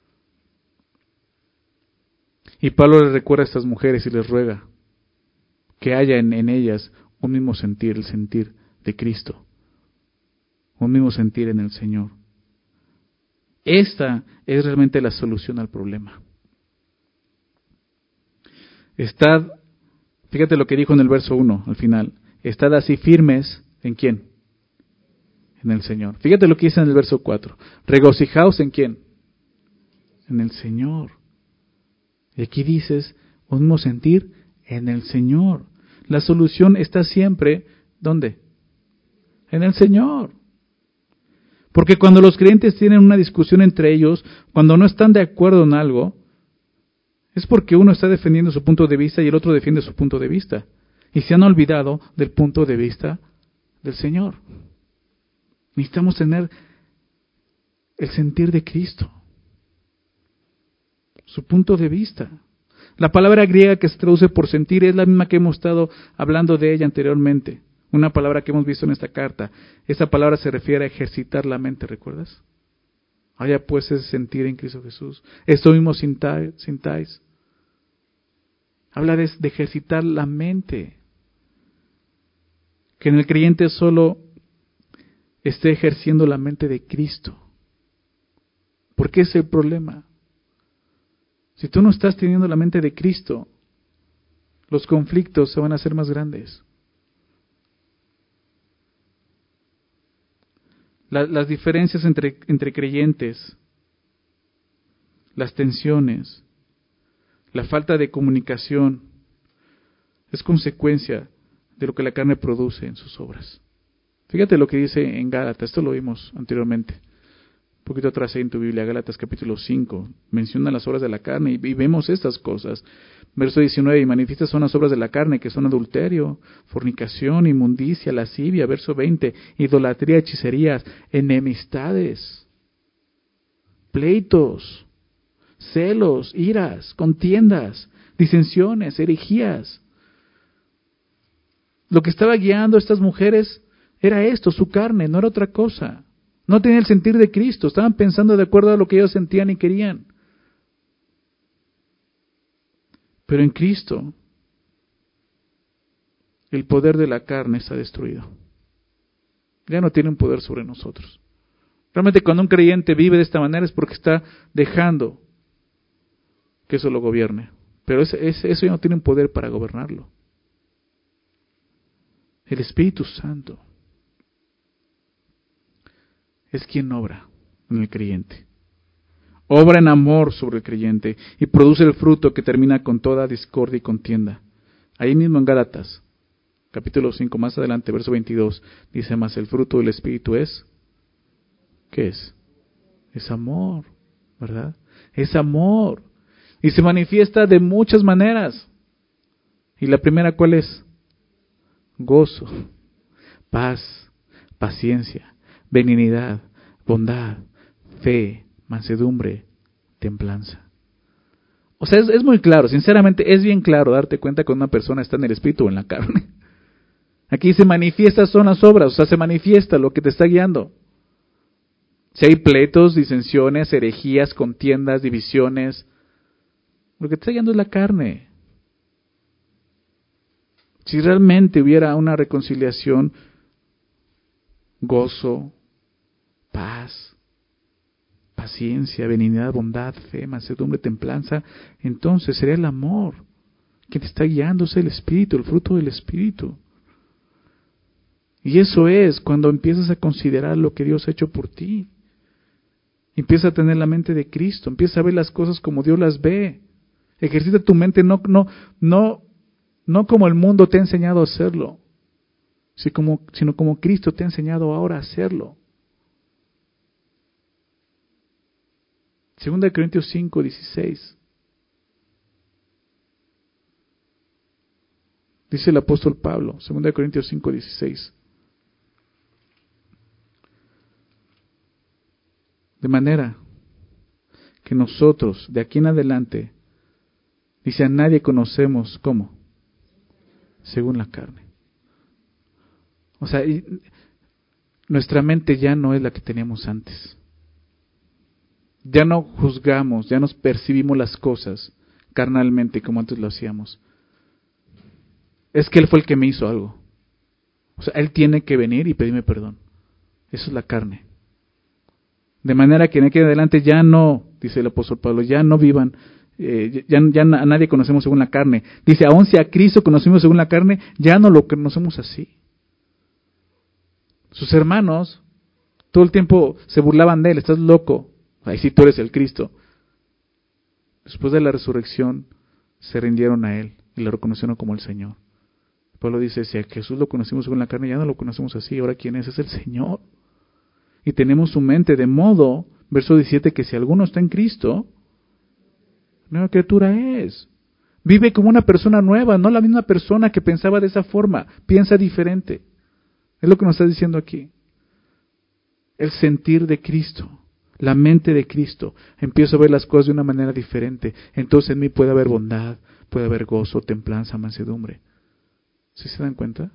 Y Pablo les recuerda a estas mujeres y les ruega que haya en, en ellas un mismo sentir, el sentir de Cristo, un mismo sentir en el Señor. Esta es realmente la solución al problema. Estad, fíjate lo que dijo en el verso uno, al final, estad así firmes, ¿en quién? En el Señor. Fíjate lo que dice en el verso cuatro, regocijaos ¿en quién? En el Señor. Y aquí dices, un mismo sentir en el Señor. La solución está siempre, ¿dónde? En el Señor. Porque cuando los creyentes tienen una discusión entre ellos, cuando no están de acuerdo en algo, es porque uno está defendiendo su punto de vista y el otro defiende su punto de vista. Y se han olvidado del punto de vista del Señor. Necesitamos tener el sentir de Cristo, su punto de vista. La palabra griega que se traduce por sentir es la misma que hemos estado hablando de ella anteriormente. Una palabra que hemos visto en esta carta. Esa palabra se refiere a ejercitar la mente, ¿recuerdas? Haya pues ese sentir en Cristo Jesús. Esto mismo sintáis. sintáis. Habla de, de ejercitar la mente. Que en el creyente solo esté ejerciendo la mente de Cristo. ¿Por qué es el problema? Si tú no estás teniendo la mente de Cristo, los conflictos se van a hacer más grandes. La, las diferencias entre, entre creyentes, las tensiones, la falta de comunicación, es consecuencia de lo que la carne produce en sus obras. Fíjate lo que dice en Gálatas, esto lo vimos anteriormente. Un poquito atrás en tu Biblia, Gálatas capítulo cinco, menciona las obras de la carne y, y vemos estas cosas. Verso diecinueve, y manifiestas son las obras de la carne, que son adulterio, fornicación, inmundicia, lascivia. Verso veinte, idolatría, hechicerías, enemistades, pleitos, celos, iras, contiendas, disensiones, herejías. Lo que estaba guiando a estas mujeres era esto, su carne, no era otra cosa. No tenían el sentir de Cristo, estaban pensando de acuerdo a lo que ellos sentían y querían. Pero en Cristo, el poder de la carne está destruido. Ya no tiene un poder sobre nosotros. Realmente cuando un creyente vive de esta manera es porque está dejando que eso lo gobierne. Pero ese, ese, eso ya no tiene un poder para gobernarlo. El Espíritu Santo es quien obra en el creyente. Obra en amor sobre el creyente y produce el fruto que termina con toda discordia y contienda. Ahí mismo en Gálatas, capítulo cinco, más adelante, verso veintidós, dice más, el fruto del Espíritu es, ¿qué es? Es amor, ¿verdad? Es amor. Y se manifiesta de muchas maneras. ¿Y la primera cuál es? Gozo, paz, paciencia, benignidad, bondad, fe, mansedumbre, templanza. O sea, es, es muy claro, sinceramente es bien claro darte cuenta cuando una persona está en el espíritu o en la carne. Aquí se manifiesta son las obras, o sea, se manifiesta lo que te está guiando. Si hay pleitos, disensiones, herejías, contiendas, divisiones, lo que te está guiando es la carne. Si realmente hubiera una reconciliación, gozo, paz, paciencia, benignidad, bondad, fe, mansedumbre, templanza, entonces sería el amor que te está guiando, es el Espíritu, el fruto del Espíritu. Y eso es cuando empiezas a considerar lo que Dios ha hecho por ti. Empieza a tener la mente de Cristo, empieza a ver las cosas como Dios las ve. Ejercita tu mente no, no, no, no como el mundo te ha enseñado a hacerlo, sino como, sino como Cristo te ha enseñado ahora a hacerlo. Segunda de Corintios cinco, dieciséis. Dice el apóstol Pablo, Segunda de Corintios cinco, dieciséis. De manera que nosotros, de aquí en adelante, dice, a nadie conocemos, ¿cómo? Según la carne. O sea, nuestra mente ya no es la que teníamos antes. Ya no juzgamos, ya nos percibimos las cosas carnalmente como antes lo hacíamos. Es que Él fue el que me hizo algo. O sea, Él tiene que venir y pedirme perdón. Eso es la carne. De manera que en aquí en adelante ya no, dice el apóstol Pablo, ya no vivan, eh, ya, ya a nadie conocemos según la carne. Dice, aun si a Cristo conocimos según la carne, ya no lo conocemos así. Sus hermanos todo el tiempo se burlaban de Él, estás loco. Ay, sí, tú eres el Cristo. Después de la resurrección, se rindieron a Él y lo reconocieron como el Señor. Pablo dice, si a Jesús lo conocimos según la carne, ya no lo conocemos así. Ahora, ¿quién es? Es el Señor. Y tenemos su mente de modo, verso diecisiete, que si alguno está en Cristo, nueva criatura es. Vive como una persona nueva, no la misma persona que pensaba de esa forma. Piensa diferente. Es lo que nos está diciendo aquí. El sentir de Cristo. la mente de Cristo, empiezo a ver las cosas de una manera diferente. Entonces en mí puede haber bondad, puede haber gozo, templanza, mansedumbre. ¿Sí se dan cuenta?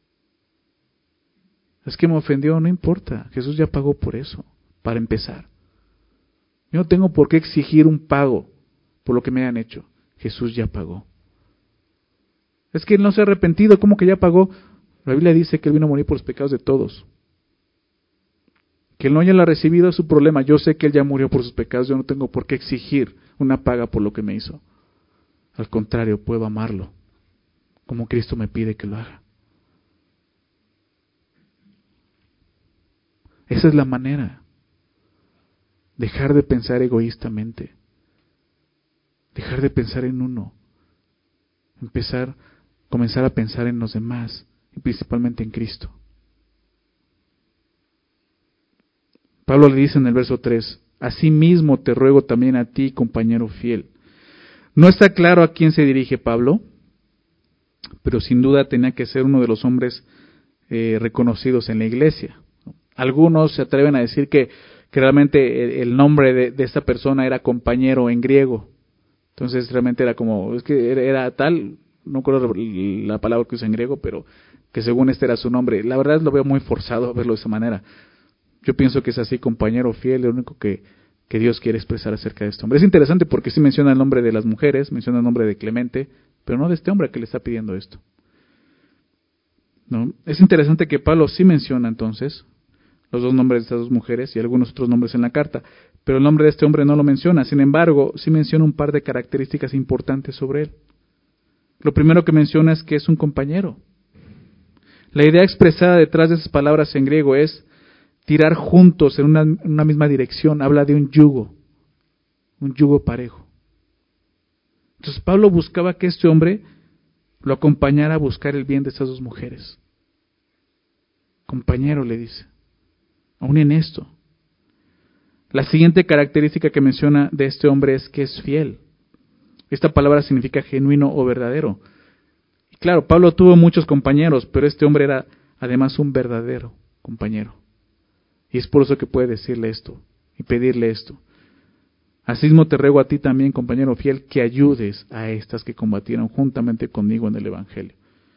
Es que me ofendió, no importa. Jesús ya pagó por eso, para empezar. Yo no tengo por qué exigir un pago por lo que me hayan hecho. Jesús ya pagó. Es que Él no se ha arrepentido, ¿cómo que ya pagó? La Biblia dice que Él vino a morir por los pecados de todos. Que Él no haya la recibido es su problema. Yo sé que Él ya murió por sus pecados, yo no tengo por qué exigir una paga por lo que me hizo. Al contrario, puedo amarlo, como Cristo me pide que lo haga. Esa es la manera. Dejar de pensar egoístamente. Dejar de pensar en uno. Empezar, comenzar a pensar en los demás, y principalmente en Cristo. Pablo le dice en el verso tres, asimismo te ruego también a ti, compañero fiel. No está claro a quién se dirige Pablo, pero sin duda tenía que ser uno de los hombres eh, reconocidos en la iglesia. Algunos se atreven a decir que, que realmente el, el nombre de, de esta persona era compañero en griego. Entonces realmente era como, es que era, era tal, no recuerdo la palabra que usa en griego, pero que según este era su nombre. La verdad lo veo muy forzado a verlo de esa manera. Yo pienso que es así, compañero fiel, lo único que, que Dios quiere expresar acerca de este hombre. Es interesante porque sí menciona el nombre de las mujeres, menciona el nombre de Clemente, pero no de este hombre que le está pidiendo esto. ¿No? Es interesante que Pablo sí menciona entonces los dos nombres de estas dos mujeres y algunos otros nombres en la carta, pero el nombre de este hombre no lo menciona. Sin embargo, sí menciona un par de características importantes sobre él. Lo primero que menciona es que es un compañero. La idea expresada detrás de esas palabras en griego es tirar juntos en una, en una misma dirección. Habla de un yugo, un yugo parejo. Entonces Pablo buscaba que este hombre lo acompañara a buscar el bien de estas dos mujeres. Compañero, le dice, aún en esto. La siguiente característica que menciona de este hombre es que es fiel. Esta palabra significa genuino o verdadero. Y claro, Pablo tuvo muchos compañeros, pero este hombre era además un verdadero compañero. Y es por eso que puede decirle esto y pedirle esto. Asimismo te ruego a ti también, compañero fiel, que ayudes a estas que combatieron juntamente conmigo en el Evangelio.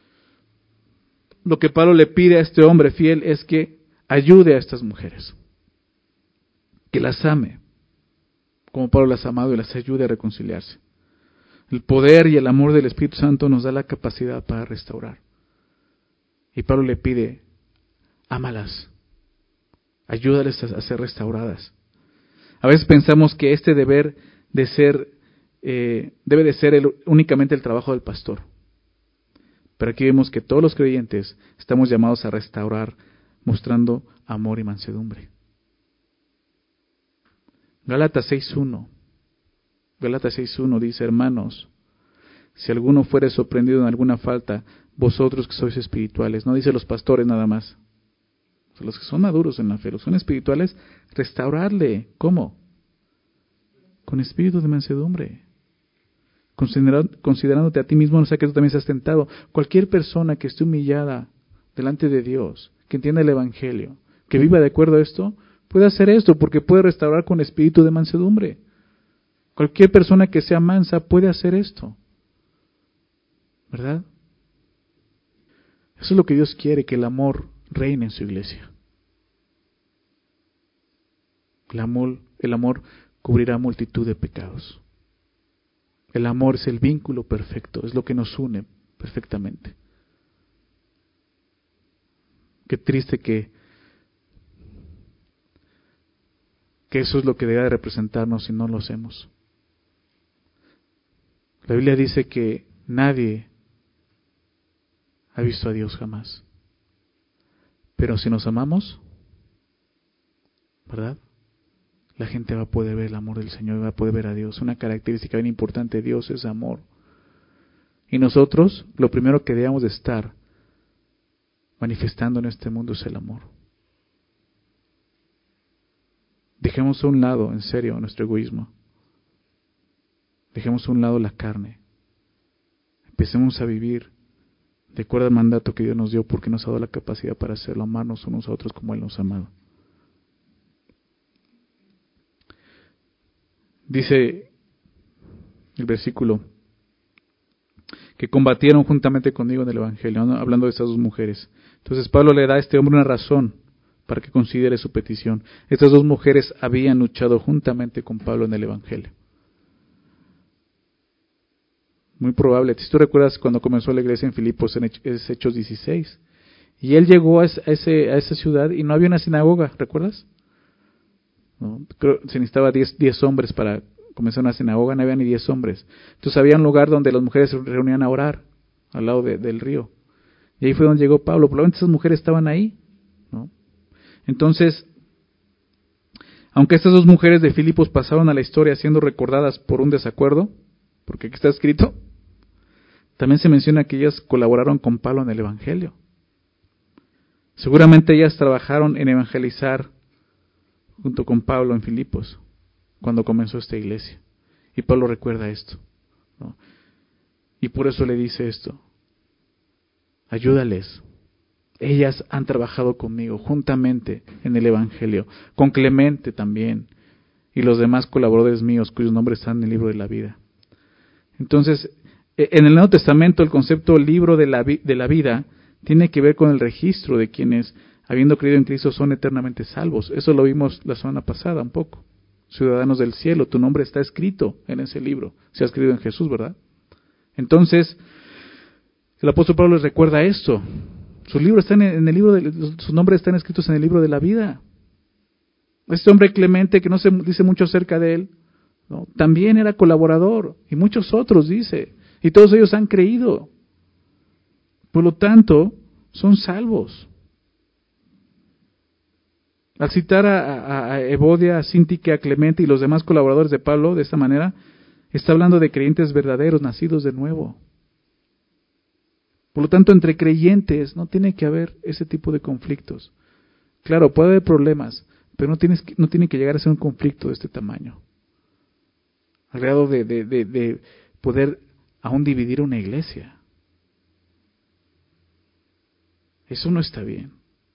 Lo que Pablo le pide a este hombre fiel es que ayude a estas mujeres, que las ame, como Pablo las ha amado, y las ayude a reconciliarse. El poder y el amor del Espíritu Santo nos da la capacidad para restaurar. Y Pablo le pide, ámalas, ayúdales a ser restauradas. A veces pensamos que este deber de ser, eh, debe de ser el, únicamente el trabajo del pastor. Pero aquí vemos que todos los creyentes estamos llamados a restaurar, mostrando amor y mansedumbre. Gálatas seis uno. Gálatas seis uno dice, hermanos, si alguno fuere sorprendido en alguna falta, vosotros que sois espirituales, no dice los pastores nada más, o sea, los que son maduros en la fe, los que son espirituales, restaurarle. ¿Cómo? Con espíritu de mansedumbre. Considerando, considerándote a ti mismo, no sea que tú también seas tentado. Cualquier persona que esté humillada delante de Dios, que entienda el Evangelio, que viva de acuerdo a esto, puede hacer esto porque puede restaurar con espíritu de mansedumbre. Cualquier persona que sea mansa puede hacer esto. ¿Verdad? Eso es lo que Dios quiere, que el amor reine en su iglesia. El amor, el amor cubrirá multitud de pecados. El amor es el vínculo perfecto, es lo que nos une perfectamente. Qué triste que, que eso es lo que debe de representarnos si no lo hacemos. La Biblia dice que nadie ha visto a Dios jamás. Pero si nos amamos, ¿verdad? La gente va a poder ver el amor del Señor y va a poder ver a Dios. Una característica bien importante de Dios es amor. Y nosotros, lo primero que debemos de estar manifestando en este mundo es el amor. Dejemos a un lado, en serio, nuestro egoísmo. Dejemos a un lado la carne. Empecemos a vivir de acuerdo al mandato que Dios nos dio, porque nos ha dado la capacidad para hacerlo, amarnos unos a otros como Él nos ha amado. Dice el versículo que combatieron juntamente conmigo en el Evangelio, ¿no? Hablando de estas dos mujeres. Entonces Pablo le da a este hombre una razón para que considere su petición. Estas dos mujeres habían luchado juntamente con Pablo en el Evangelio. Muy probable. Si tú recuerdas cuando comenzó la iglesia en Filipos, en Hechos dieciséis, y él llegó a, ese, a esa ciudad y no había una sinagoga, ¿recuerdas? ¿No? Creo, se necesitaba diez hombres para comenzar una sinagoga, no había ni diez hombres. Entonces había un lugar donde las mujeres se reunían a orar, al lado de, del río. Y ahí fue donde llegó Pablo. Probablemente esas mujeres estaban ahí, ¿no? Entonces, aunque estas dos mujeres de Filipos pasaron a la historia siendo recordadas por un desacuerdo, porque aquí está escrito, también se menciona que ellas colaboraron con Pablo en el Evangelio. Seguramente ellas trabajaron en evangelizar junto con Pablo en Filipos, cuando comenzó esta iglesia. Y Pablo recuerda esto, ¿no? Y por eso le dice esto: ayúdales. Ellas han trabajado conmigo juntamente en el Evangelio, con Clemente también, y los demás colaboradores míos cuyos nombres están en el libro de la vida. Entonces, en el Nuevo Testamento el concepto libro de la, de la vida tiene que ver con el registro de quienes, habiendo creído en Cristo, son eternamente salvos. Eso lo vimos la semana pasada un poco. Ciudadanos del cielo, tu nombre está escrito en ese libro, si has creído en Jesús, ¿verdad? Entonces, el apóstol Pablo les recuerda esto. Su libro está en el libro de, sus nombres están escritos en el libro de la vida. Este hombre Clemente, que no se dice mucho acerca de él, ¿no? También era colaborador, y muchos otros dice, y todos ellos han creído. Por lo tanto, son salvos. Al citar a, a, a Evodia, a Sintique, a Clemente y los demás colaboradores de Pablo de esta manera, está hablando de creyentes verdaderos, nacidos de nuevo. Por lo tanto, entre creyentes no tiene que haber ese tipo de conflictos. Claro, puede haber problemas, pero no, tienes, no tiene que llegar a ser un conflicto de este tamaño. Al grado de, de, de, de poder aún dividir una iglesia. Eso no está bien.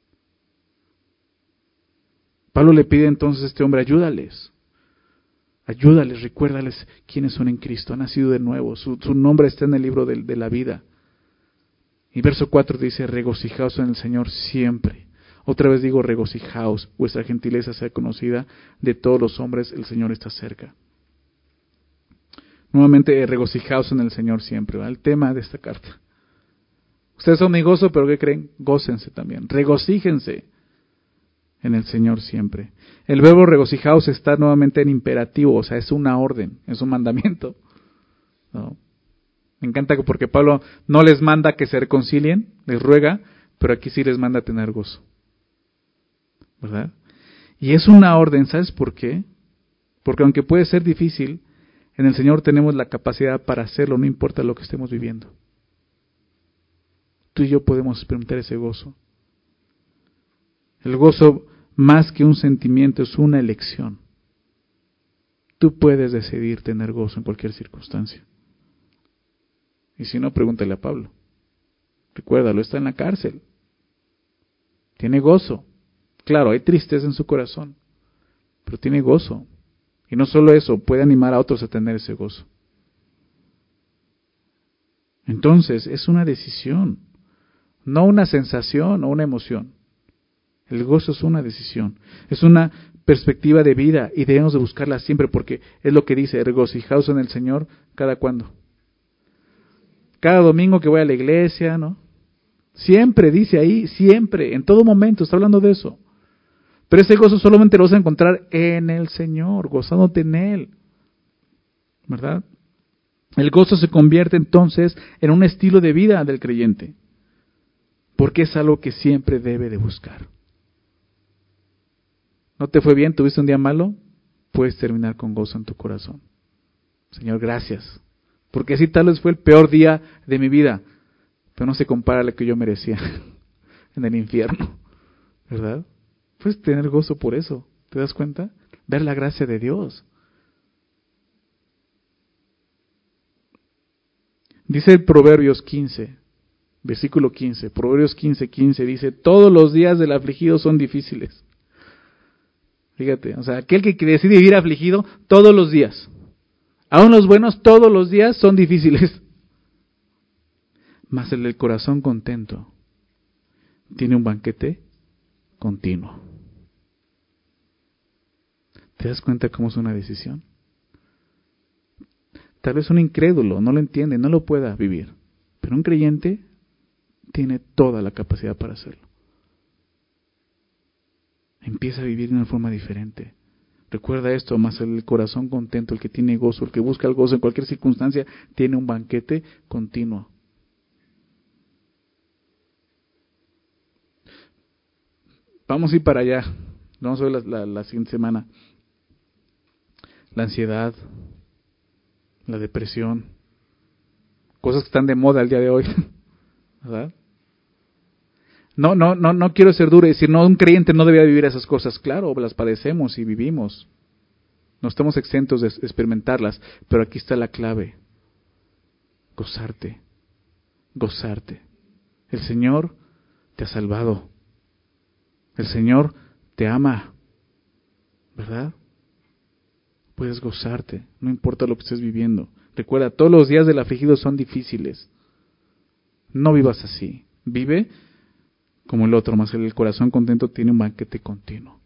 Pablo le pide entonces a este hombre: ayúdales. Ayúdales, recuérdales quiénes son en Cristo, han nacido de nuevo, su, su nombre está en el libro de, de la vida. Y verso cuatro dice: regocijaos en el Señor siempre. Otra vez digo, regocijaos, vuestra gentileza sea conocida de todos los hombres, el Señor está cerca. Nuevamente, regocijaos en el Señor siempre, ¿verdad? El tema de esta carta. Ustedes son mi gozo, pero ¿qué creen? Gócense también, regocíjense en el Señor siempre. El verbo regocijaos está nuevamente en imperativo, o sea, es una orden, es un mandamiento, ¿no? Me encanta porque Pablo no les manda que se reconcilien, les ruega, pero aquí sí les manda a tener gozo, ¿verdad? Y es una orden, ¿sabes por qué? Porque aunque puede ser difícil, en el Señor tenemos la capacidad para hacerlo, no importa lo que estemos viviendo. Tú y yo podemos experimentar ese gozo. El gozo, más que un sentimiento, es una elección. Tú puedes decidir tener gozo en cualquier circunstancia. Y si no, pregúntale a Pablo. Recuérdalo, está en la cárcel. Tiene gozo. Claro, hay tristeza en su corazón, pero tiene gozo. Y no solo eso, puede animar a otros a tener ese gozo. Entonces, es una decisión, no una sensación o una emoción. El gozo es una decisión, es una perspectiva de vida y debemos de buscarla siempre, porque es lo que dice: regocijaos en el Señor. ¿Cada cuándo? Cada domingo que voy a la iglesia, ¿no? Siempre dice ahí, siempre, en todo momento, está hablando de eso. Pero ese gozo solamente lo vas a encontrar en el Señor, gozándote en Él, ¿verdad? El gozo se convierte entonces en un estilo de vida del creyente, porque es algo que siempre debe de buscar. ¿No te fue bien? ¿Tuviste un día malo? Puedes terminar con gozo en tu corazón. Señor, gracias. Porque así tal vez fue el peor día de mi vida, pero no se compara a lo que yo merecía en el infierno, ¿verdad? Puedes tener gozo por eso, ¿te das cuenta? Ver la gracia de Dios. Dice el Proverbios quince, versículo quince, Proverbios quince, quince dice: todos los días del afligido son difíciles. Fíjate, o sea, aquel que decide vivir afligido todos los días. Aún los buenos todos los días son difíciles. Mas el del corazón contento tiene un banquete continuo. ¿Te das cuenta cómo es una decisión? Tal vez un incrédulo no lo entiende, no lo pueda vivir. Pero un creyente tiene toda la capacidad para hacerlo. Empieza a vivir de una forma diferente. Recuerda esto, más el corazón contento, el que tiene gozo, el que busca el gozo en cualquier circunstancia, tiene un banquete continuo. Vamos a ir para allá. Vamos a ver la, la, la siguiente semana. La ansiedad, la depresión, cosas que están de moda el día de hoy, ¿verdad? No, no, no, no quiero ser duro y decir, no, un creyente no debía vivir esas cosas. Claro, las padecemos y vivimos. No estamos exentos de experimentarlas, pero aquí está la clave. Gozarte, gozarte. El Señor te ha salvado. El Señor te ama, ¿verdad? Puedes gozarte, no importa lo que estés viviendo. Recuerda, todos los días del afligido son difíciles. No vivas así. Vive como el otro, más el corazón contento tiene un banquete continuo.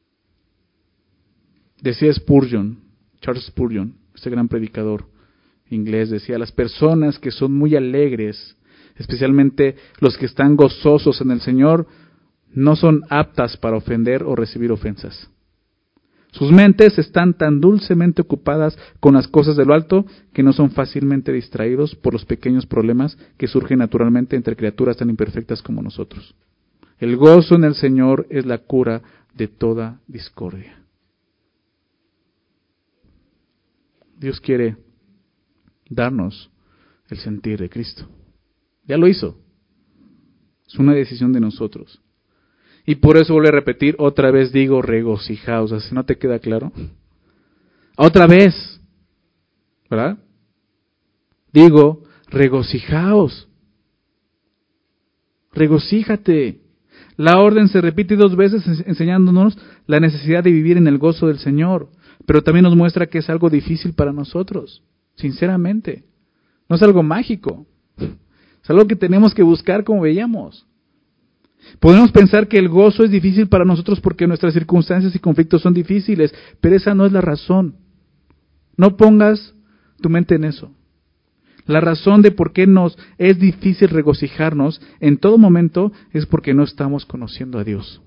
Decía Spurgeon, Charles Spurgeon, este gran predicador inglés, decía, las personas que son muy alegres, especialmente los que están gozosos en el Señor, no son aptas para ofender o recibir ofensas. Sus mentes están tan dulcemente ocupadas con las cosas de lo alto que no son fácilmente distraídos por los pequeños problemas que surgen naturalmente entre criaturas tan imperfectas como nosotros. El gozo en el Señor es la cura de toda discordia. Dios quiere darnos el sentir de Cristo. Ya lo hizo. Es una decisión de nosotros. Y por eso vuelvo a repetir, otra vez digo regocijaos. ¿Así no te queda claro? Otra vez, ¿verdad? Digo regocijaos. Regocíjate. La orden se repite dos veces enseñándonos la necesidad de vivir en el gozo del Señor, pero también nos muestra que es algo difícil para nosotros, sinceramente. No es algo mágico, es algo que tenemos que buscar como veíamos. Podemos pensar que el gozo es difícil para nosotros porque nuestras circunstancias y conflictos son difíciles, pero esa no es la razón. No pongas tu mente en eso. La razón de por qué nos es difícil regocijarnos en todo momento es porque no estamos conociendo a Dios.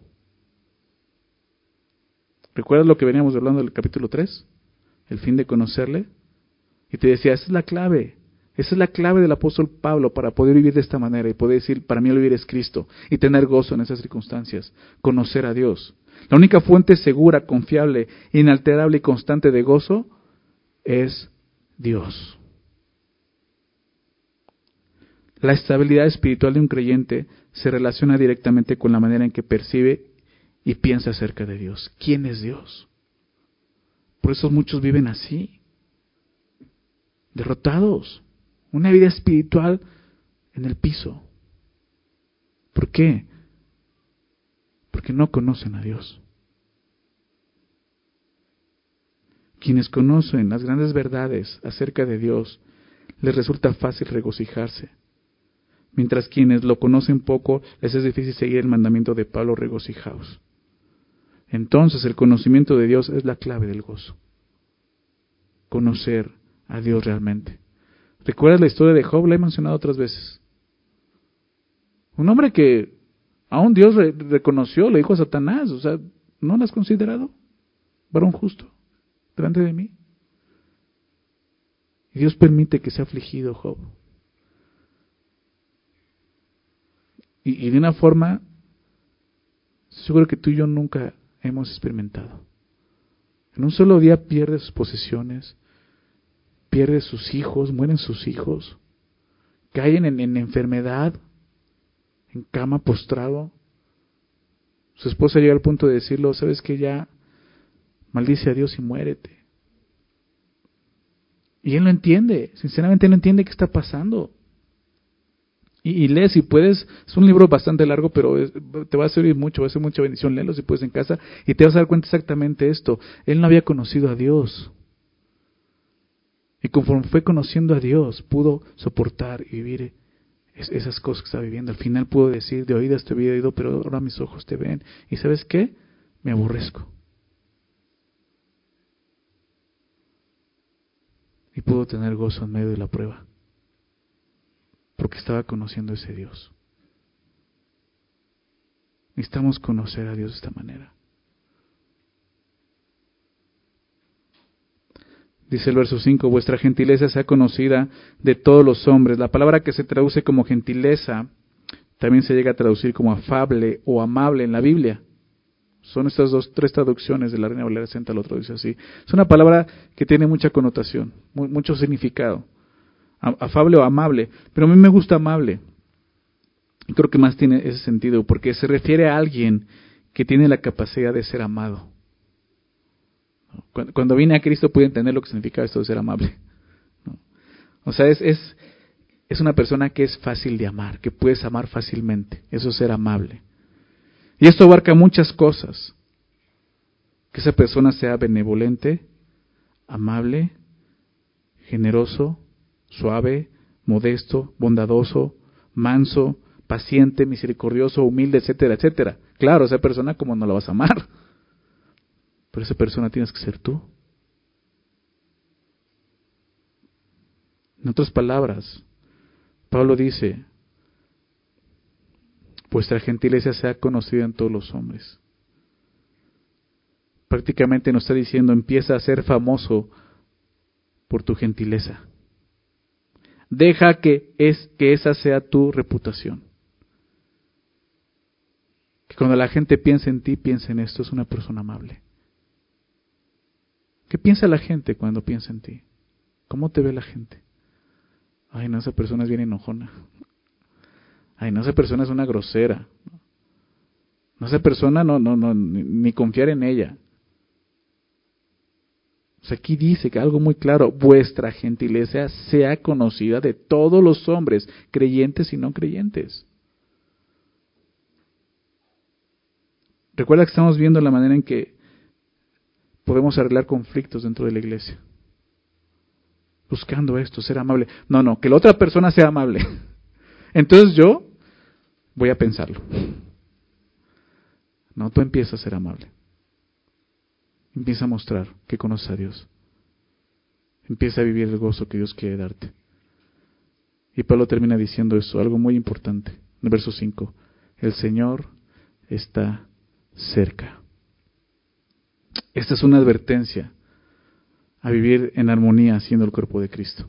¿Recuerdas lo que veníamos hablando del capítulo tres? El fin de conocerle. Y te decía, esa es la clave. Esa es la clave del apóstol Pablo para poder vivir de esta manera y poder decir, para mí el vivir es Cristo y tener gozo en esas circunstancias. Conocer a Dios. La única fuente segura, confiable, inalterable y constante de gozo es Dios. La estabilidad espiritual de un creyente se relaciona directamente con la manera en que percibe y piensa acerca de Dios. ¿Quién es Dios? Por eso muchos viven así, derrotados, una vida espiritual en el piso. ¿Por qué? Porque no conocen a Dios. Quienes conocen las grandes verdades acerca de Dios, les resulta fácil regocijarse. Mientras quienes lo conocen poco, les es difícil seguir el mandamiento de Pablo, regocijaos. Entonces el conocimiento de Dios es la clave del gozo. Conocer a Dios realmente. ¿Recuerdas la historia de Job? La he mencionado otras veces. Un hombre que aún Dios re- reconoció, le dijo a Satanás, o sea, ¿no lo has considerado varón justo delante de mí? Y Dios permite que sea afligido Job. Y, y de una forma, seguro que tú y yo nunca hemos experimentado. En un solo día pierde sus posesiones, pierde sus hijos, mueren sus hijos, caen en, en enfermedad, en cama postrado. Su esposa llega al punto de decirlo, ¿sabes qué? Ya maldice a Dios y muérete. Y él no entiende, sinceramente no entiende qué está pasando. Y, y lee si puedes, es un libro bastante largo, pero es, te va a servir mucho, va a ser mucha bendición. Léelo si puedes en casa y te vas a dar cuenta exactamente esto. Él no había conocido a Dios. Y conforme fue conociendo a Dios, pudo soportar y vivir es, esas cosas que estaba viviendo. Al final pudo decir, de oídas te había oído, pero ahora mis ojos te ven. ¿Y sabes qué? Me aborrezco. Y pudo tener gozo en medio de la prueba. Porque estaba conociendo a ese Dios. Necesitamos conocer a Dios de esta manera. Dice el verso cinco, vuestra gentileza sea conocida de todos los hombres. La palabra que se traduce como gentileza también se llega a traducir como afable o amable en la Biblia. Son estas dos, tres traducciones de la Reina Valera sesenta, lo traduce así. Es una palabra que tiene mucha connotación, muy, mucho significado. Afable o amable, pero a mí me gusta amable. Y creo que más tiene ese sentido, porque se refiere a alguien que tiene la capacidad de ser amado. Cuando, cuando vine a Cristo pude entender lo que significa esto de ser amable. ¿No? O sea, es, es, es una persona que es fácil de amar, que puedes amar fácilmente. Eso es ser amable. Y esto abarca muchas cosas. Que esa persona sea benevolente, amable, generoso, suave, modesto, bondadoso, manso, paciente, misericordioso, humilde, etcétera, etcétera. Claro, esa persona como no la vas a amar. Pero esa persona tienes que ser tú. En otras palabras, Pablo dice, vuestra gentileza sea conocida en todos los hombres. Prácticamente nos está diciendo, empieza a ser famoso por tu gentileza. Deja que, es, que esa sea tu reputación. Que cuando la gente piense en ti, piense en esto, es una persona amable. ¿Qué piensa la gente cuando piensa en ti? ¿Cómo te ve la gente? Ay, no, esa persona es bien enojona. Ay, no, esa persona es una grosera. No, esa persona no, no, no, ni, ni confiar en ella. O sea, aquí dice que algo muy claro, vuestra gentileza sea conocida de todos los hombres, creyentes y no creyentes. Recuerda que estamos viendo la manera en que podemos arreglar conflictos dentro de la iglesia. Buscando esto, ser amable. No, no, que la otra persona sea amable. Entonces yo voy a pensarlo. No, tú empiezas a ser amable. Empieza a mostrar que conoces a Dios. Empieza a vivir el gozo que Dios quiere darte. Y Pablo termina diciendo eso, algo muy importante. En el verso cinco. El Señor está cerca. Esta es una advertencia a vivir en armonía siendo el cuerpo de Cristo.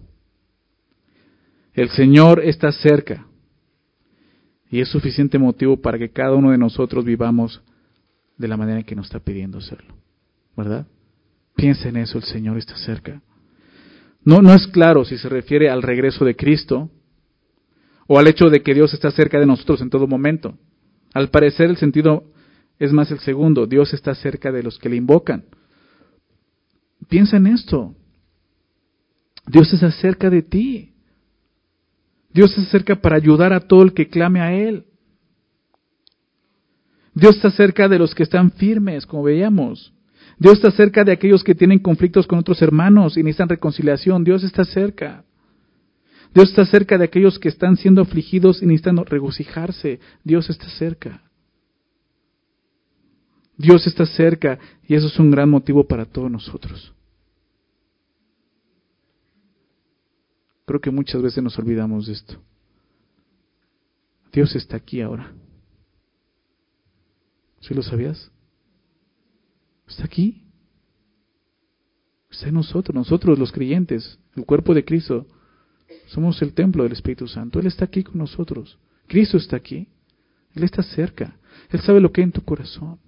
El Señor está cerca. Y es suficiente motivo para que cada uno de nosotros vivamos de la manera en que nos está pidiendo hacerlo. ¿Verdad? Piensa en eso, el Señor está cerca. No, no es claro si se refiere al regreso de Cristo o al hecho de que Dios está cerca de nosotros en todo momento. Al parecer el sentido es más el segundo. Dios está cerca de los que le invocan. Piensa en esto. Dios está cerca de ti. Dios está cerca para ayudar a todo el que clame a Él. Dios está cerca de los que están firmes, como veíamos. Dios está cerca de aquellos que tienen conflictos con otros hermanos y necesitan reconciliación. Dios está cerca. Dios está cerca de aquellos que están siendo afligidos y necesitan regocijarse. Dios está cerca. Dios está cerca y eso es un gran motivo para todos nosotros. Creo que muchas veces nos olvidamos de esto. Dios está aquí ahora. ¿Sí lo sabías? Está aquí. Está en nosotros, nosotros los creyentes, el cuerpo de Cristo. Somos el templo del Espíritu Santo. Él está aquí con nosotros. Cristo está aquí. Él está cerca. Él sabe lo que hay en tu corazón.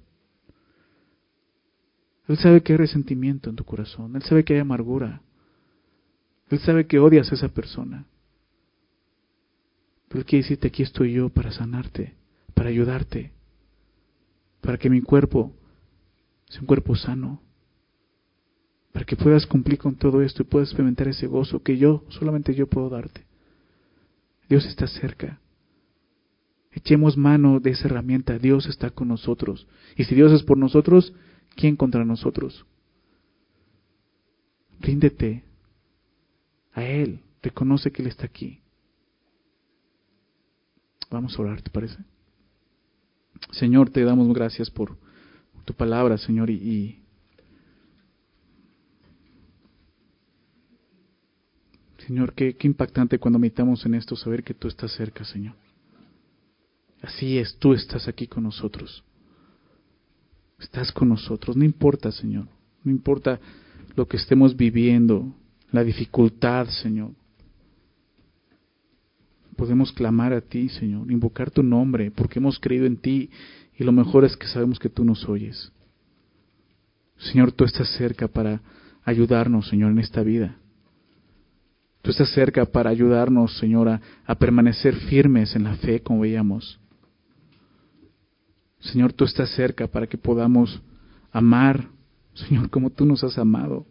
Él sabe que hay resentimiento en tu corazón. Él sabe que hay amargura. Él sabe que odias a esa persona. Pero Él quiere decirte, aquí estoy yo para sanarte, para ayudarte, para que mi cuerpo sea un cuerpo sano, para que puedas cumplir con todo esto y puedas experimentar ese gozo que yo, solamente yo puedo darte. Dios está cerca. Echemos mano de esa herramienta. Dios está con nosotros. Y si Dios es por nosotros, ¿quién contra nosotros? Ríndete a Él. Reconoce que Él está aquí. Vamos a orar, ¿te parece? Señor, te damos gracias por tu palabra, Señor, y, y Señor, qué, qué impactante cuando meditamos en esto, saber que tú estás cerca, Señor. Así es, tú estás aquí con nosotros. Estás con nosotros, no importa, Señor, no importa lo que estemos viviendo, la dificultad, Señor. Podemos clamar a ti, Señor, invocar tu nombre, porque hemos creído en ti, y lo mejor es que sabemos que tú nos oyes. Señor, tú estás cerca para ayudarnos, Señor, en esta vida. Tú estás cerca para ayudarnos, Señor, a, a permanecer firmes en la fe, como veíamos. Señor, tú estás cerca para que podamos amar, Señor, como tú nos has amado.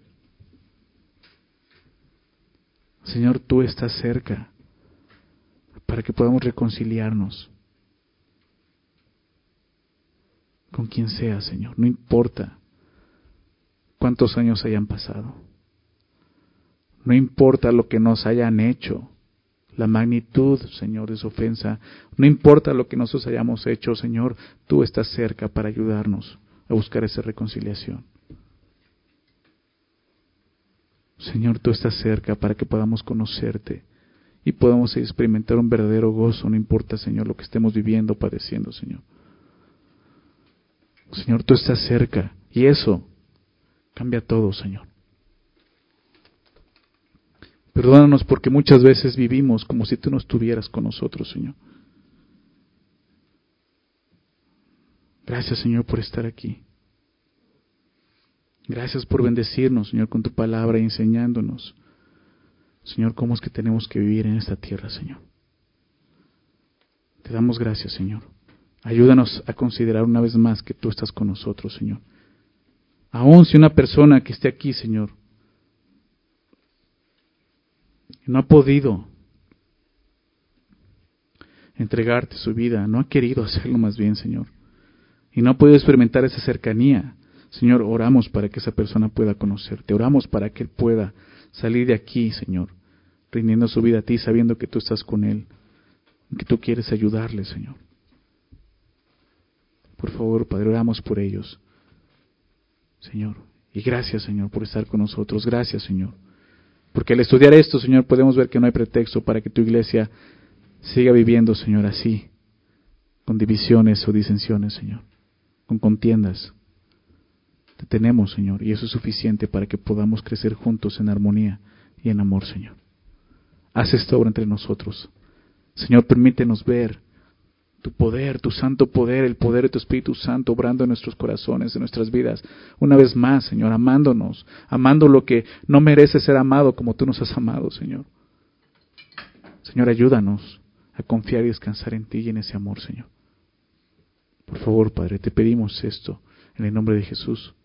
Señor, tú estás cerca para que podamos reconciliarnos con quien sea, Señor. No importa cuántos años hayan pasado. No importa lo que nos hayan hecho, la magnitud, Señor, de su ofensa. No importa lo que nosotros hayamos hecho, Señor, tú estás cerca para ayudarnos a buscar esa reconciliación. Señor, tú estás cerca para que podamos conocerte y podamos experimentar un verdadero gozo, no importa, Señor, lo que estemos viviendo, padeciendo, Señor. Señor, tú estás cerca y eso cambia todo, Señor. Perdónanos porque muchas veces vivimos como si tú no estuvieras con nosotros, Señor. Gracias, Señor, por estar aquí. Gracias por bendecirnos, Señor, con tu palabra y enseñándonos, Señor, cómo es que tenemos que vivir en esta tierra, Señor. Te damos gracias, Señor. Ayúdanos a considerar una vez más que tú estás con nosotros, Señor. Aun si una persona que esté aquí, Señor, no ha podido entregarte su vida, no ha querido hacerlo más bien, Señor, y no ha podido experimentar esa cercanía, Señor, oramos para que esa persona pueda conocerte, oramos para que él pueda salir de aquí, Señor, rindiendo su vida a ti, sabiendo que tú estás con él, que tú quieres ayudarle, Señor. Por favor, Padre, oramos por ellos, Señor, y gracias, Señor, por estar con nosotros, gracias, Señor. Porque al estudiar esto, Señor, podemos ver que no hay pretexto para que tu iglesia siga viviendo, Señor, así, con divisiones o disensiones, Señor, con contiendas. Te tenemos, Señor, y eso es suficiente para que podamos crecer juntos en armonía y en amor, Señor. Haz esta obra entre nosotros. Señor, permítenos ver tu poder, tu santo poder, el poder de tu Espíritu Santo obrando en nuestros corazones, en nuestras vidas. Una vez más, Señor, amándonos, amando lo que no merece ser amado como tú nos has amado, Señor. Señor, ayúdanos a confiar y descansar en ti y en ese amor, Señor. Por favor, Padre, te pedimos esto en el nombre de Jesús.